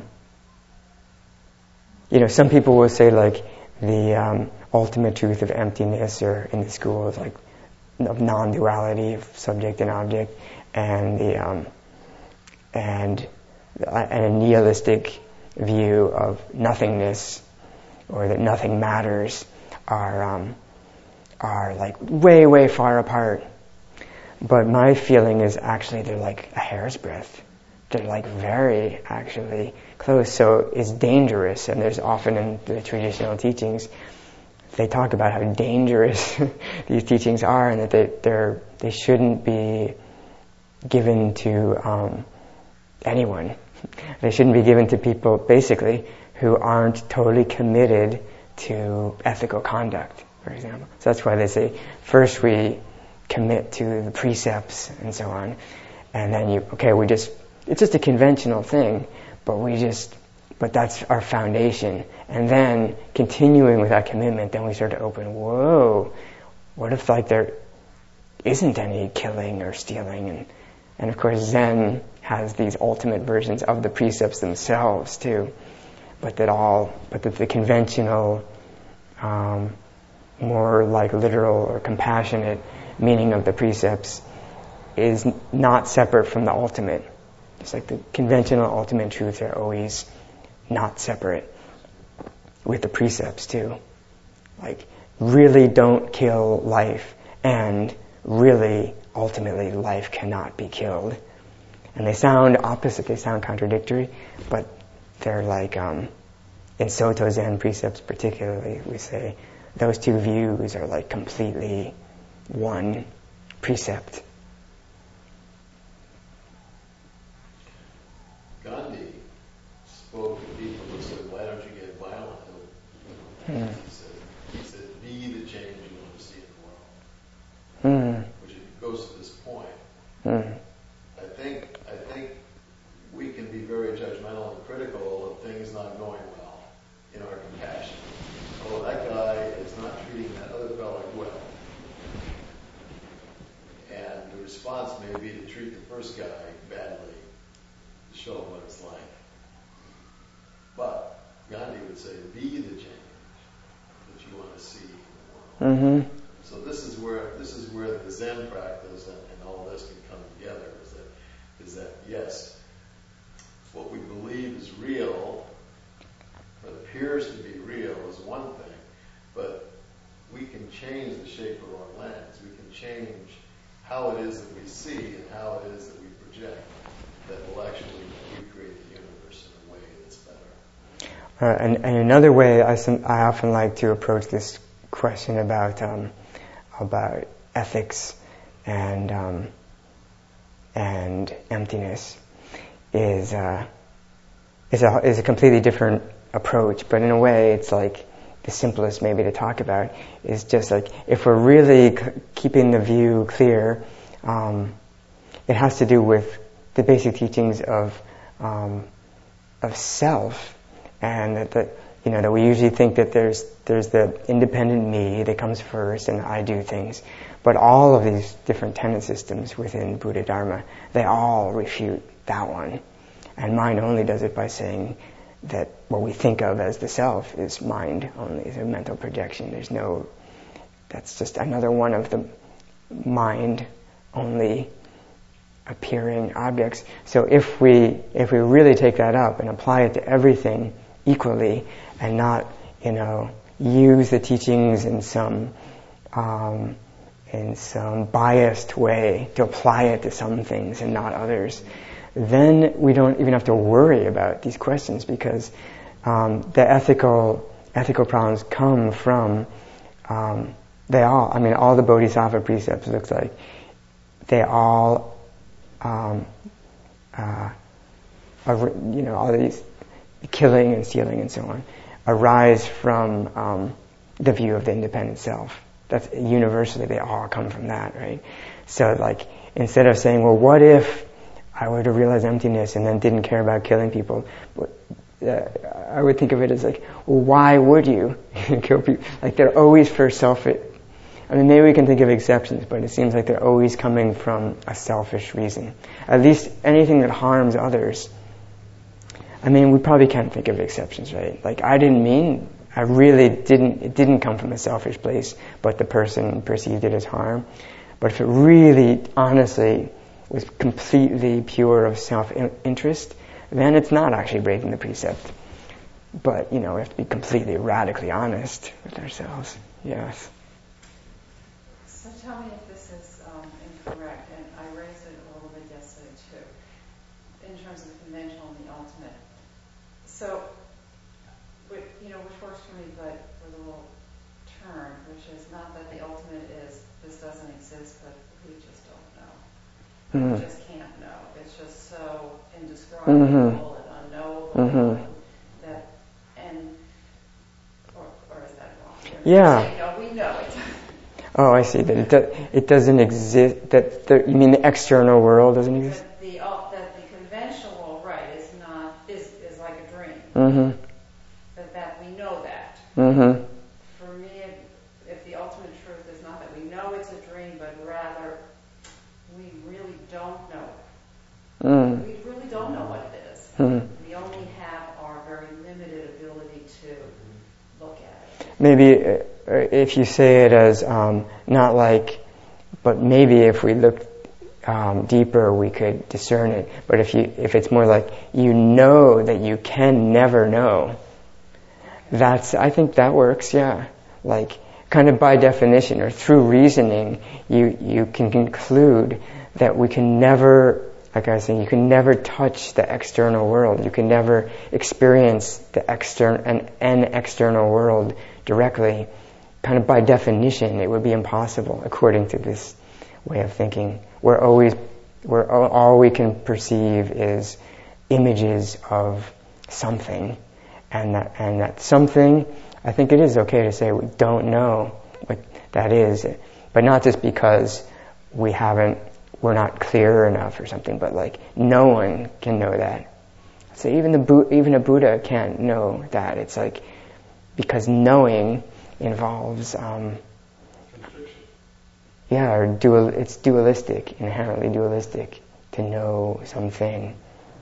you know, some people will say, like, the um, ultimate truth of emptiness, or in the school is like of non-duality of subject and object, and the um, and and a nihilistic view of nothingness, or that nothing matters, are um, are like way way far apart. But my feeling is actually they're like a hair's breadth. They're like very actually close. So it's dangerous, and there's often in the traditional teachings they talk about how dangerous these teachings are, and that they they're they shouldn't be given to um, anyone. They shouldn't be given to people basically who aren't totally committed to ethical conduct, for example. So that's why they say first we commit to the precepts and so on, and then you okay we just it's just a conventional thing, but we just but that's our foundation. And then continuing with that commitment, then we start to open, whoa, what if like there isn't any killing or stealing? And and of course Zen has these ultimate versions of the precepts themselves too, but that all but that the conventional um, more like literal or compassionate meaning of the precepts is n- not separate from the ultimate. It's like the conventional ultimate truths are always not separate with the precepts too. Like, really don't kill life, and really, ultimately, life cannot be killed. And they sound opposite, they sound contradictory, but they're like, um, in Soto Zen precepts particularly, we say those two views are like completely one precept. Gandhi spoke to people who said, why don't you get violent? Mm. He said, he said, be the change you want to see in the world. Mm. Which goes to this point. Mm. I think I think we can be very judgmental and critical of things not going well in our compassion. Oh, that guy is not treating that other fellow well. And the response may be to treat the first guy badly, to show him what it's like. But Gandhi would say, be the change that you want to see in the world. Mm-hmm. So this is where this is where the Zen practice and, and all this can come together. Is that is that yes, what we believe material is one thing, but we can change the shape of our lens. We can change how it is that we see and how it is that we project that will actually recreate the universe in a way that's better. Uh, and, and another way I, some, I often like to approach this question about um, about ethics and um, and emptiness is uh, is a is a completely different approach, but in a way it's like the simplest maybe to talk about is just like if we're really c- keeping the view clear, um, it has to do with the basic teachings of um, of self, and that the, you know that we usually think that there's there's the independent me that comes first and I do things, but all of these different tenet systems within Buddha Dharma, they all refute that one, and mind only does it by saying that what we think of as the self is mind only, is a mental projection. There's no, that's just another one of the mind only appearing objects. So if we if we really take that up and apply it to everything equally, and not, you know, use the teachings in some um, in some biased way to apply it to some things and not others, then we don't even have to worry about these questions, because um, the ethical ethical problems come from um, they all. I mean, all the Bodhisattva precepts looks like they all. Um, uh, are, you know, all these killing and stealing and so on arise from um, the view of the independent self. That's universally, they all come from that, right? So, like, instead of saying, well, what if I were to realize emptiness and then didn't care about killing people, uh, I would think of it as like, well, why would you kill people? Like, they're always for self. I mean, maybe we can think of exceptions, but it seems like they're always coming from a selfish reason. At least anything that harms others. I mean, we probably can't think of exceptions, right? Like, I didn't mean, I really didn't, it didn't come from a selfish place, but the person perceived it as harm. But if it really, honestly, was completely pure of self-interest, then it's not actually breaking the precept. But, you know, we have to be completely, radically honest with ourselves. Yes. So tell me if this is um, incorrect, and I raised it a little bit yesterday too, in terms of the conventional and the ultimate. So, you know, which works for me, but with a little turn, which is not that the ultimate is this doesn't exist, but we just don't know. Mm-hmm. We just can't know. It's just so indescribable mm-hmm. and unknowable mm-hmm. that, and or, or is that wrong? Yeah. Saying, no, we know it. Oh, I see. That it, do, it doesn't exist. That the, you mean the external world doesn't exist? That the uh, that the conventional right is not is is like a dream. Mm-hmm. That that we know that. Mm-hmm. For me, if, if the ultimate truth is not that we know it's a dream, but rather we really don't know it. Mm. We really don't know what it is. Mm. We only have our very limited ability to look at it. Maybe uh, if you say it as um, not like, but maybe if we looked um, deeper, we could discern it. But if you if it's more like you know that you can never know, that's I think that works. Yeah, like kind of by definition or through reasoning, you you can conclude that we can never. Like I was saying, you can never touch the external world. You can never experience the external an, an external world directly. Kind of by definition, it would be impossible according to this way of thinking. We're always, we're all, all we can perceive is images of something, and that and that something. I think it is okay to say we don't know what that is, but not just because we haven't. We're not clear enough or something, but like no one can know that. So even the even a Buddha can't know that. It's like because knowing involves, um, yeah, or dual. It's dualistic, inherently dualistic to know something.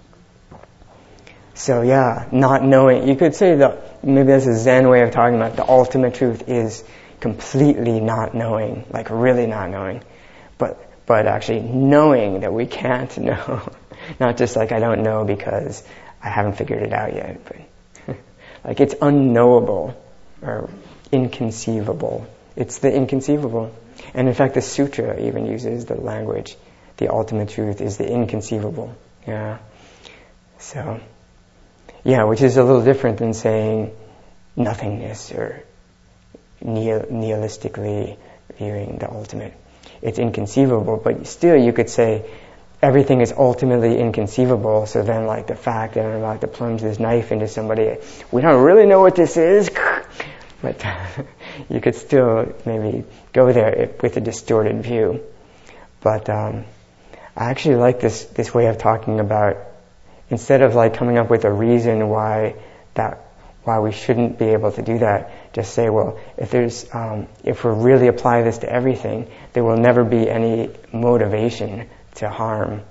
So yeah, not knowing. You could say that maybe that's a Zen way of talking about the ultimate truth is completely not knowing, like really not knowing, but. But actually knowing that we can't know. Not just like I don't know because I haven't figured it out yet. But like it's unknowable. or inconceivable. It's the inconceivable. And in fact, the sutra even uses the language. The ultimate truth is the inconceivable. Yeah. So, yeah, which is a little different than saying nothingness or nihil- nihilistically viewing the ultimate. It's inconceivable, but still you could say everything is ultimately inconceivable, so then like the fact that I'm about to plunge this knife into somebody, we don't really know what this is, but you could still maybe go there with a distorted view. But um, I actually like this, this way of talking about, instead of like coming up with a reason why that why we shouldn't be able to do that, just say, well, if there's um, if we really apply this to everything, there will never be any motivation to harm.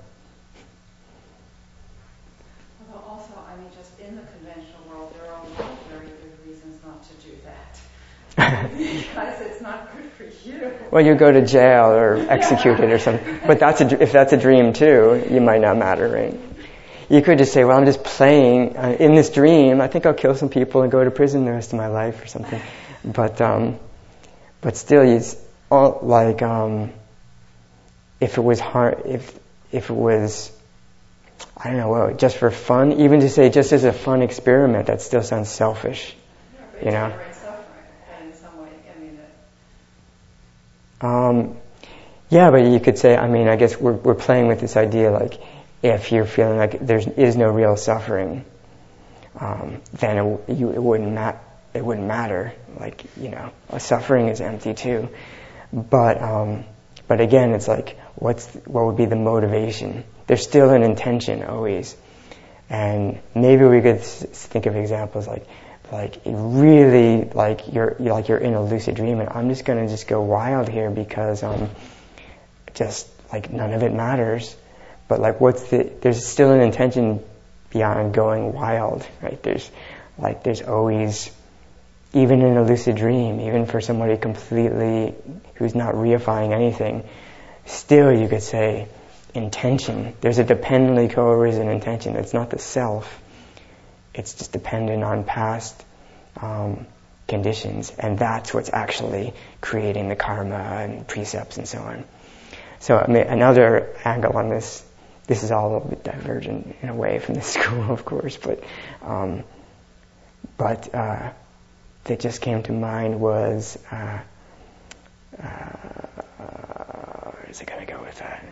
Although also, I mean, just in the conventional world, there are a lot of very good reasons not to do that. Because it's not good for you. Well, you go to jail or executed or something. But that's a, if that's a dream too, you might not matter, right? You could just say, well, I'm just playing. Uh, in this dream, I think I'll kill some people and go to prison the rest of my life or something. But um, but still, it's all like um, if it was hard, if if it was, I don't know, well, just for fun, even to say just as a fun experiment, that still sounds selfish, Yeah, but you know. it's suffering in some way. I mean, it, Um, yeah, but you could say, I mean, I guess we're we're playing with this idea, like, if you're feeling like there is no real suffering, um, then it, you, it wouldn't mat- it wouldn't matter. Like, you know, suffering is empty too. But um, but again, it's like, what's what would be the motivation? There's still an intention always, and maybe we could s- think of examples like like really like you're, you're like you're in a lucid dream, and I'm just gonna just go wild here because um, just like none of it matters. But like, what's the? There's still an intention beyond going wild, right? There's, like, there's always, even in a lucid dream, even for somebody completely who's not reifying anything, still you could say intention. There's a dependently co-arisen intention. It's not the self. It's just dependent on past um, conditions, and that's what's actually creating the karma and precepts and so on. So I mean, another angle on this. This is all a little bit divergent in a way from the school, of course, but um, but uh, that just came to mind was uh, uh, where's it going to go with that?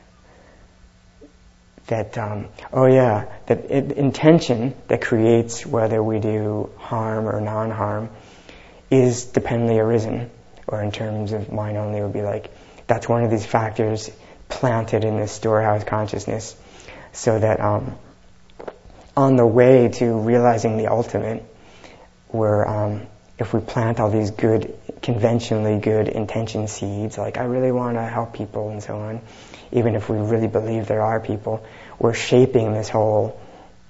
That um, oh yeah, that it, intention that creates whether we do harm or non-harm is dependently arisen, or in terms of mind only, would be like that's one of these factors planted in this storehouse consciousness, so that um, on the way to realizing the ultimate, where um, if we plant all these good, conventionally good intention seeds, like I really want to help people and so on, even if we really believe there are people, we're shaping this whole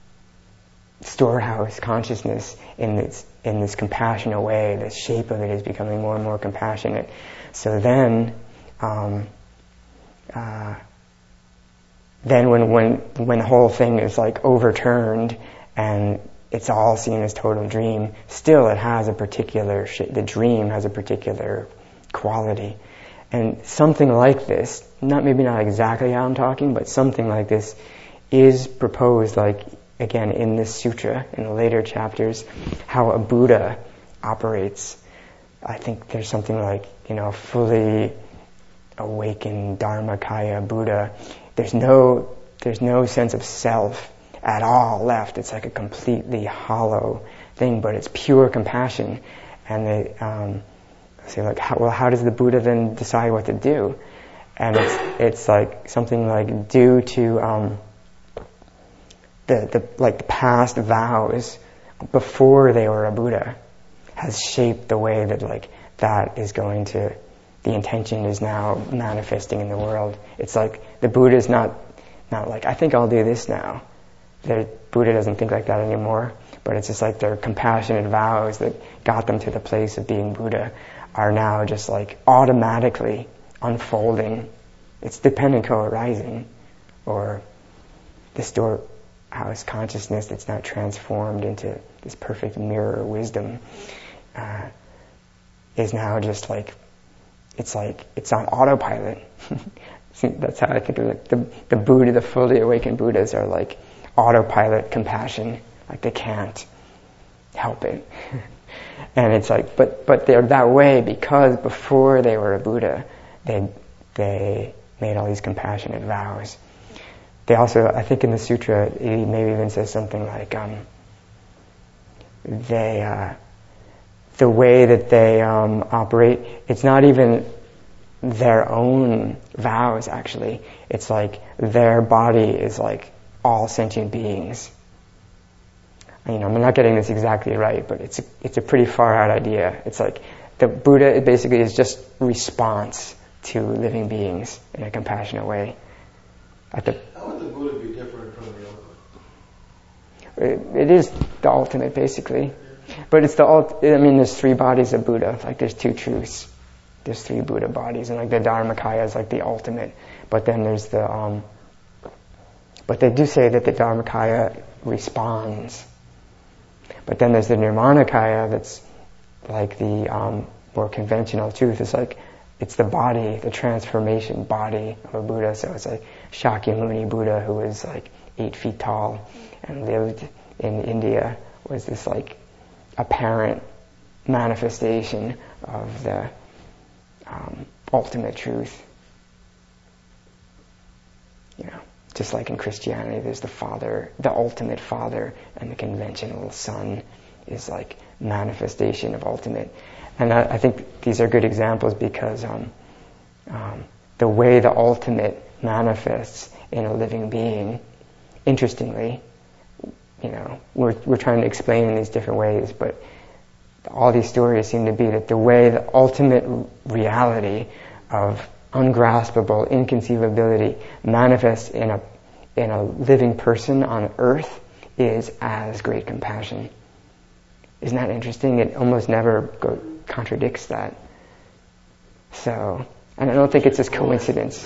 storehouse consciousness in this in this compassionate way. The shape of it is becoming more and more compassionate. So then. Um, Uh, then when, when when the whole thing is like overturned and it's all seen as total dream, still it has a particular, sh- the dream has a particular quality. And something like this, not maybe not exactly how I'm talking, but something like this is proposed, like again in this sutra, in the later chapters, how a Buddha operates. I think there's something like, you know, fully awakened Dharmakaya Buddha. There's no there's no sense of self at all left. It's like a completely hollow thing, but it's pure compassion. And they um, say like, how, well, how does the Buddha then decide what to do? And it's it's like something like due to um, the the like the past vows before they were a Buddha has shaped the way that like that is going to. The intention is now manifesting in the world. It's like the Buddha is not, not like, I think I'll do this now. The Buddha doesn't think like that anymore, but it's just like their compassionate vows that got them to the place of being Buddha are now just like automatically unfolding. It's dependent co-arising, or the storehouse consciousness that's now transformed into this perfect mirror wisdom. Uh, is now just like, it's like, it's on autopilot. See, that's how I think of it. The, the Buddha, the fully awakened Buddhas are like autopilot compassion. Like they can't help it. And it's like, but, but they're that way because before they were a Buddha, they, they made all these compassionate vows. They also, I think in the sutra, it maybe even says something like, um, they, uh, the way that they um, operate, it's not even their own vows actually. It's like their body is like all sentient beings. You know, I'm not getting this exactly right, but it's a, it's a pretty far out idea. It's like the Buddha it basically is just response to living beings in a compassionate way. At the, How would the Buddha be different from the ultimate? It, it is the ultimate, basically. But it's the ult. I mean, there's three bodies of Buddha. Like, there's two truths. There's three Buddha bodies, and like the Dharmakaya is like the ultimate. But then there's the. Um, but they do say that the Dharmakaya responds. But then there's the Nirmanakaya that's like the um, more conventional truth. It's like it's the body, the transformation body of a Buddha. So it's like Shakyamuni Buddha, who was like eight feet tall and lived in India, was this like apparent manifestation of the um, ultimate truth. You know, just like in Christianity, there's the Father, the ultimate Father, and the conventional Son is like manifestation of ultimate. And I, I think these are good examples because um, um, the way the ultimate manifests in a living being, interestingly, you know, we're we're trying to explain in these different ways, but all these stories seem to be that the way the ultimate reality of ungraspable inconceivability manifests in a in a living person on earth is as great compassion. Isn't that interesting? It almost never go, contradicts that. So, and I don't think it's just coincidence.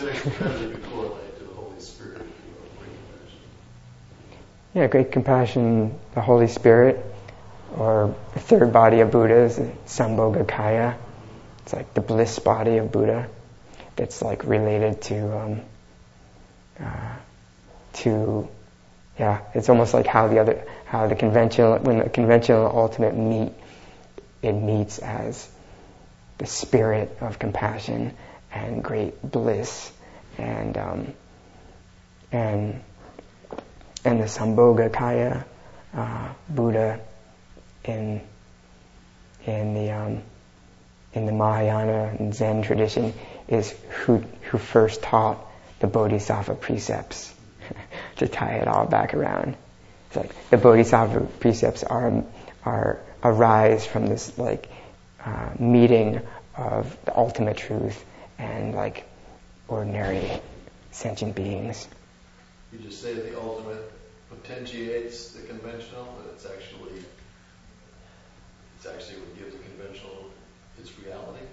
Yeah, great compassion, the Holy Spirit, or the third body of Buddha is the Sambhogakaya. It's like the bliss body of Buddha that's like related to, um, uh, to, yeah, it's almost like how the other, how the conventional, when the conventional and ultimate meet, it meets as the spirit of compassion and great bliss, and um, and and the Sambhogakaya uh, Buddha in in the um, in the Mahayana and Zen tradition is who who first taught the Bodhisattva precepts. To tie it all back around, it's like the Bodhisattva precepts are are arise from this like uh, meeting of the ultimate truth and like ordinary sentient beings. You just say the ultimate potentiates the conventional, but it's actually it's actually what gives the conventional its reality.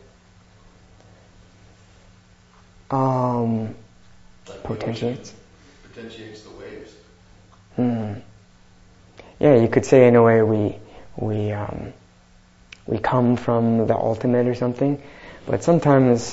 Um, like potentiates. Potentiates the waves. Hmm. Yeah, you could say in a way we we um, we come from the ultimate or something, but sometimes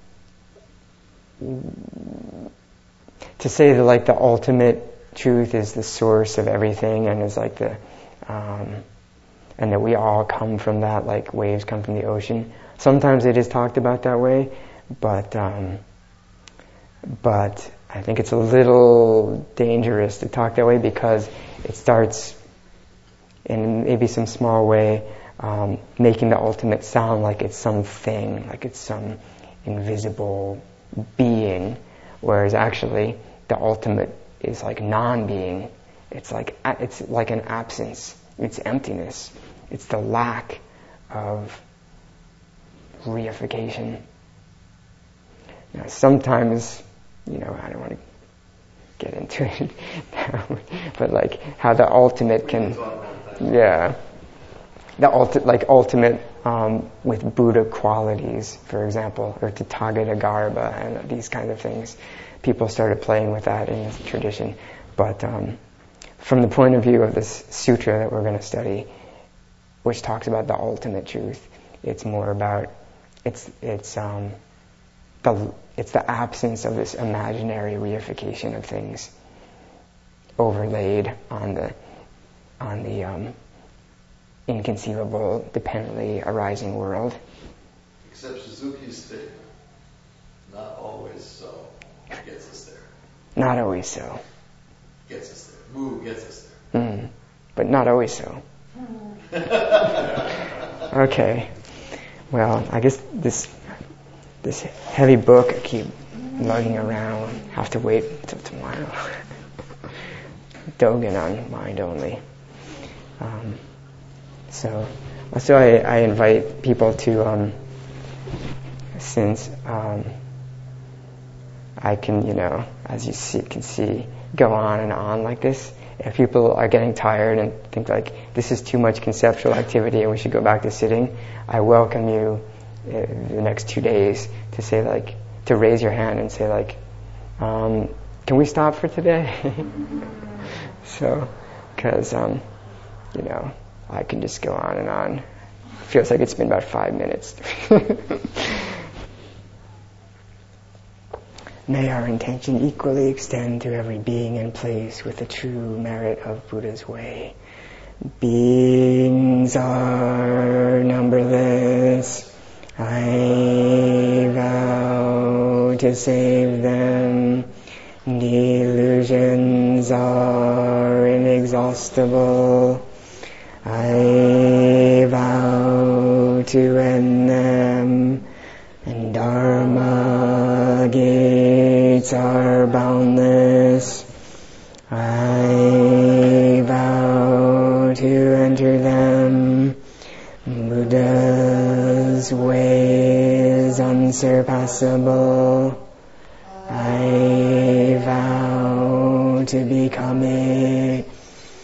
to say that like the ultimate truth is the source of everything and is like the um, and that we all come from that, like waves come from the ocean. Sometimes it is talked about that way, but um, but I think it's a little dangerous to talk that way because it starts in maybe some small way um, making the ultimate sound like it's something, like it's some invisible being, whereas actually the ultimate is like non-being. It's like it's like an absence. It's emptiness. It's the lack of reification. Now, sometimes, you know, I don't want to get into it now, but like how the ultimate can, yeah, the ulti- like ultimate um, with Buddha qualities, for example, or Tathagata Garbha and these kind of things. People started playing with that in the tradition, but um, from the point of view of this sutra that we're going to study, which talks about the ultimate truth, it's more about it's it's um, the it's the absence of this imaginary reification of things overlaid on the on the um, inconceivable, dependently arising world. Except Suzuki's statement, not always so, gets us there. Not always so. Gets us there. Wu gets us there. Mm. But not always so. Okay. Well, I guess this this heavy book I keep lugging around. Have to wait till tomorrow. Dogen on mind only. Um, so, so I, I invite people to, um, since um, I can, you know, as you see, can see, go on and on like this. If people are getting tired and think like this is too much conceptual activity and we should go back to sitting, I welcome you uh, the next two days to say like, to raise your hand and say like, um, can we stop for today? So, because, um, you know, I can just go on and on. It feels like it's been about five minutes. May our intention equally extend to every being and place with the true merit of Buddha's way. Beings are numberless. I vow to save them. Delusions are inexhaustible. I vow to end them. And Dharma gates are boundless. I vow to enter them. Buddha's way is unsurpassable. I vow to become it.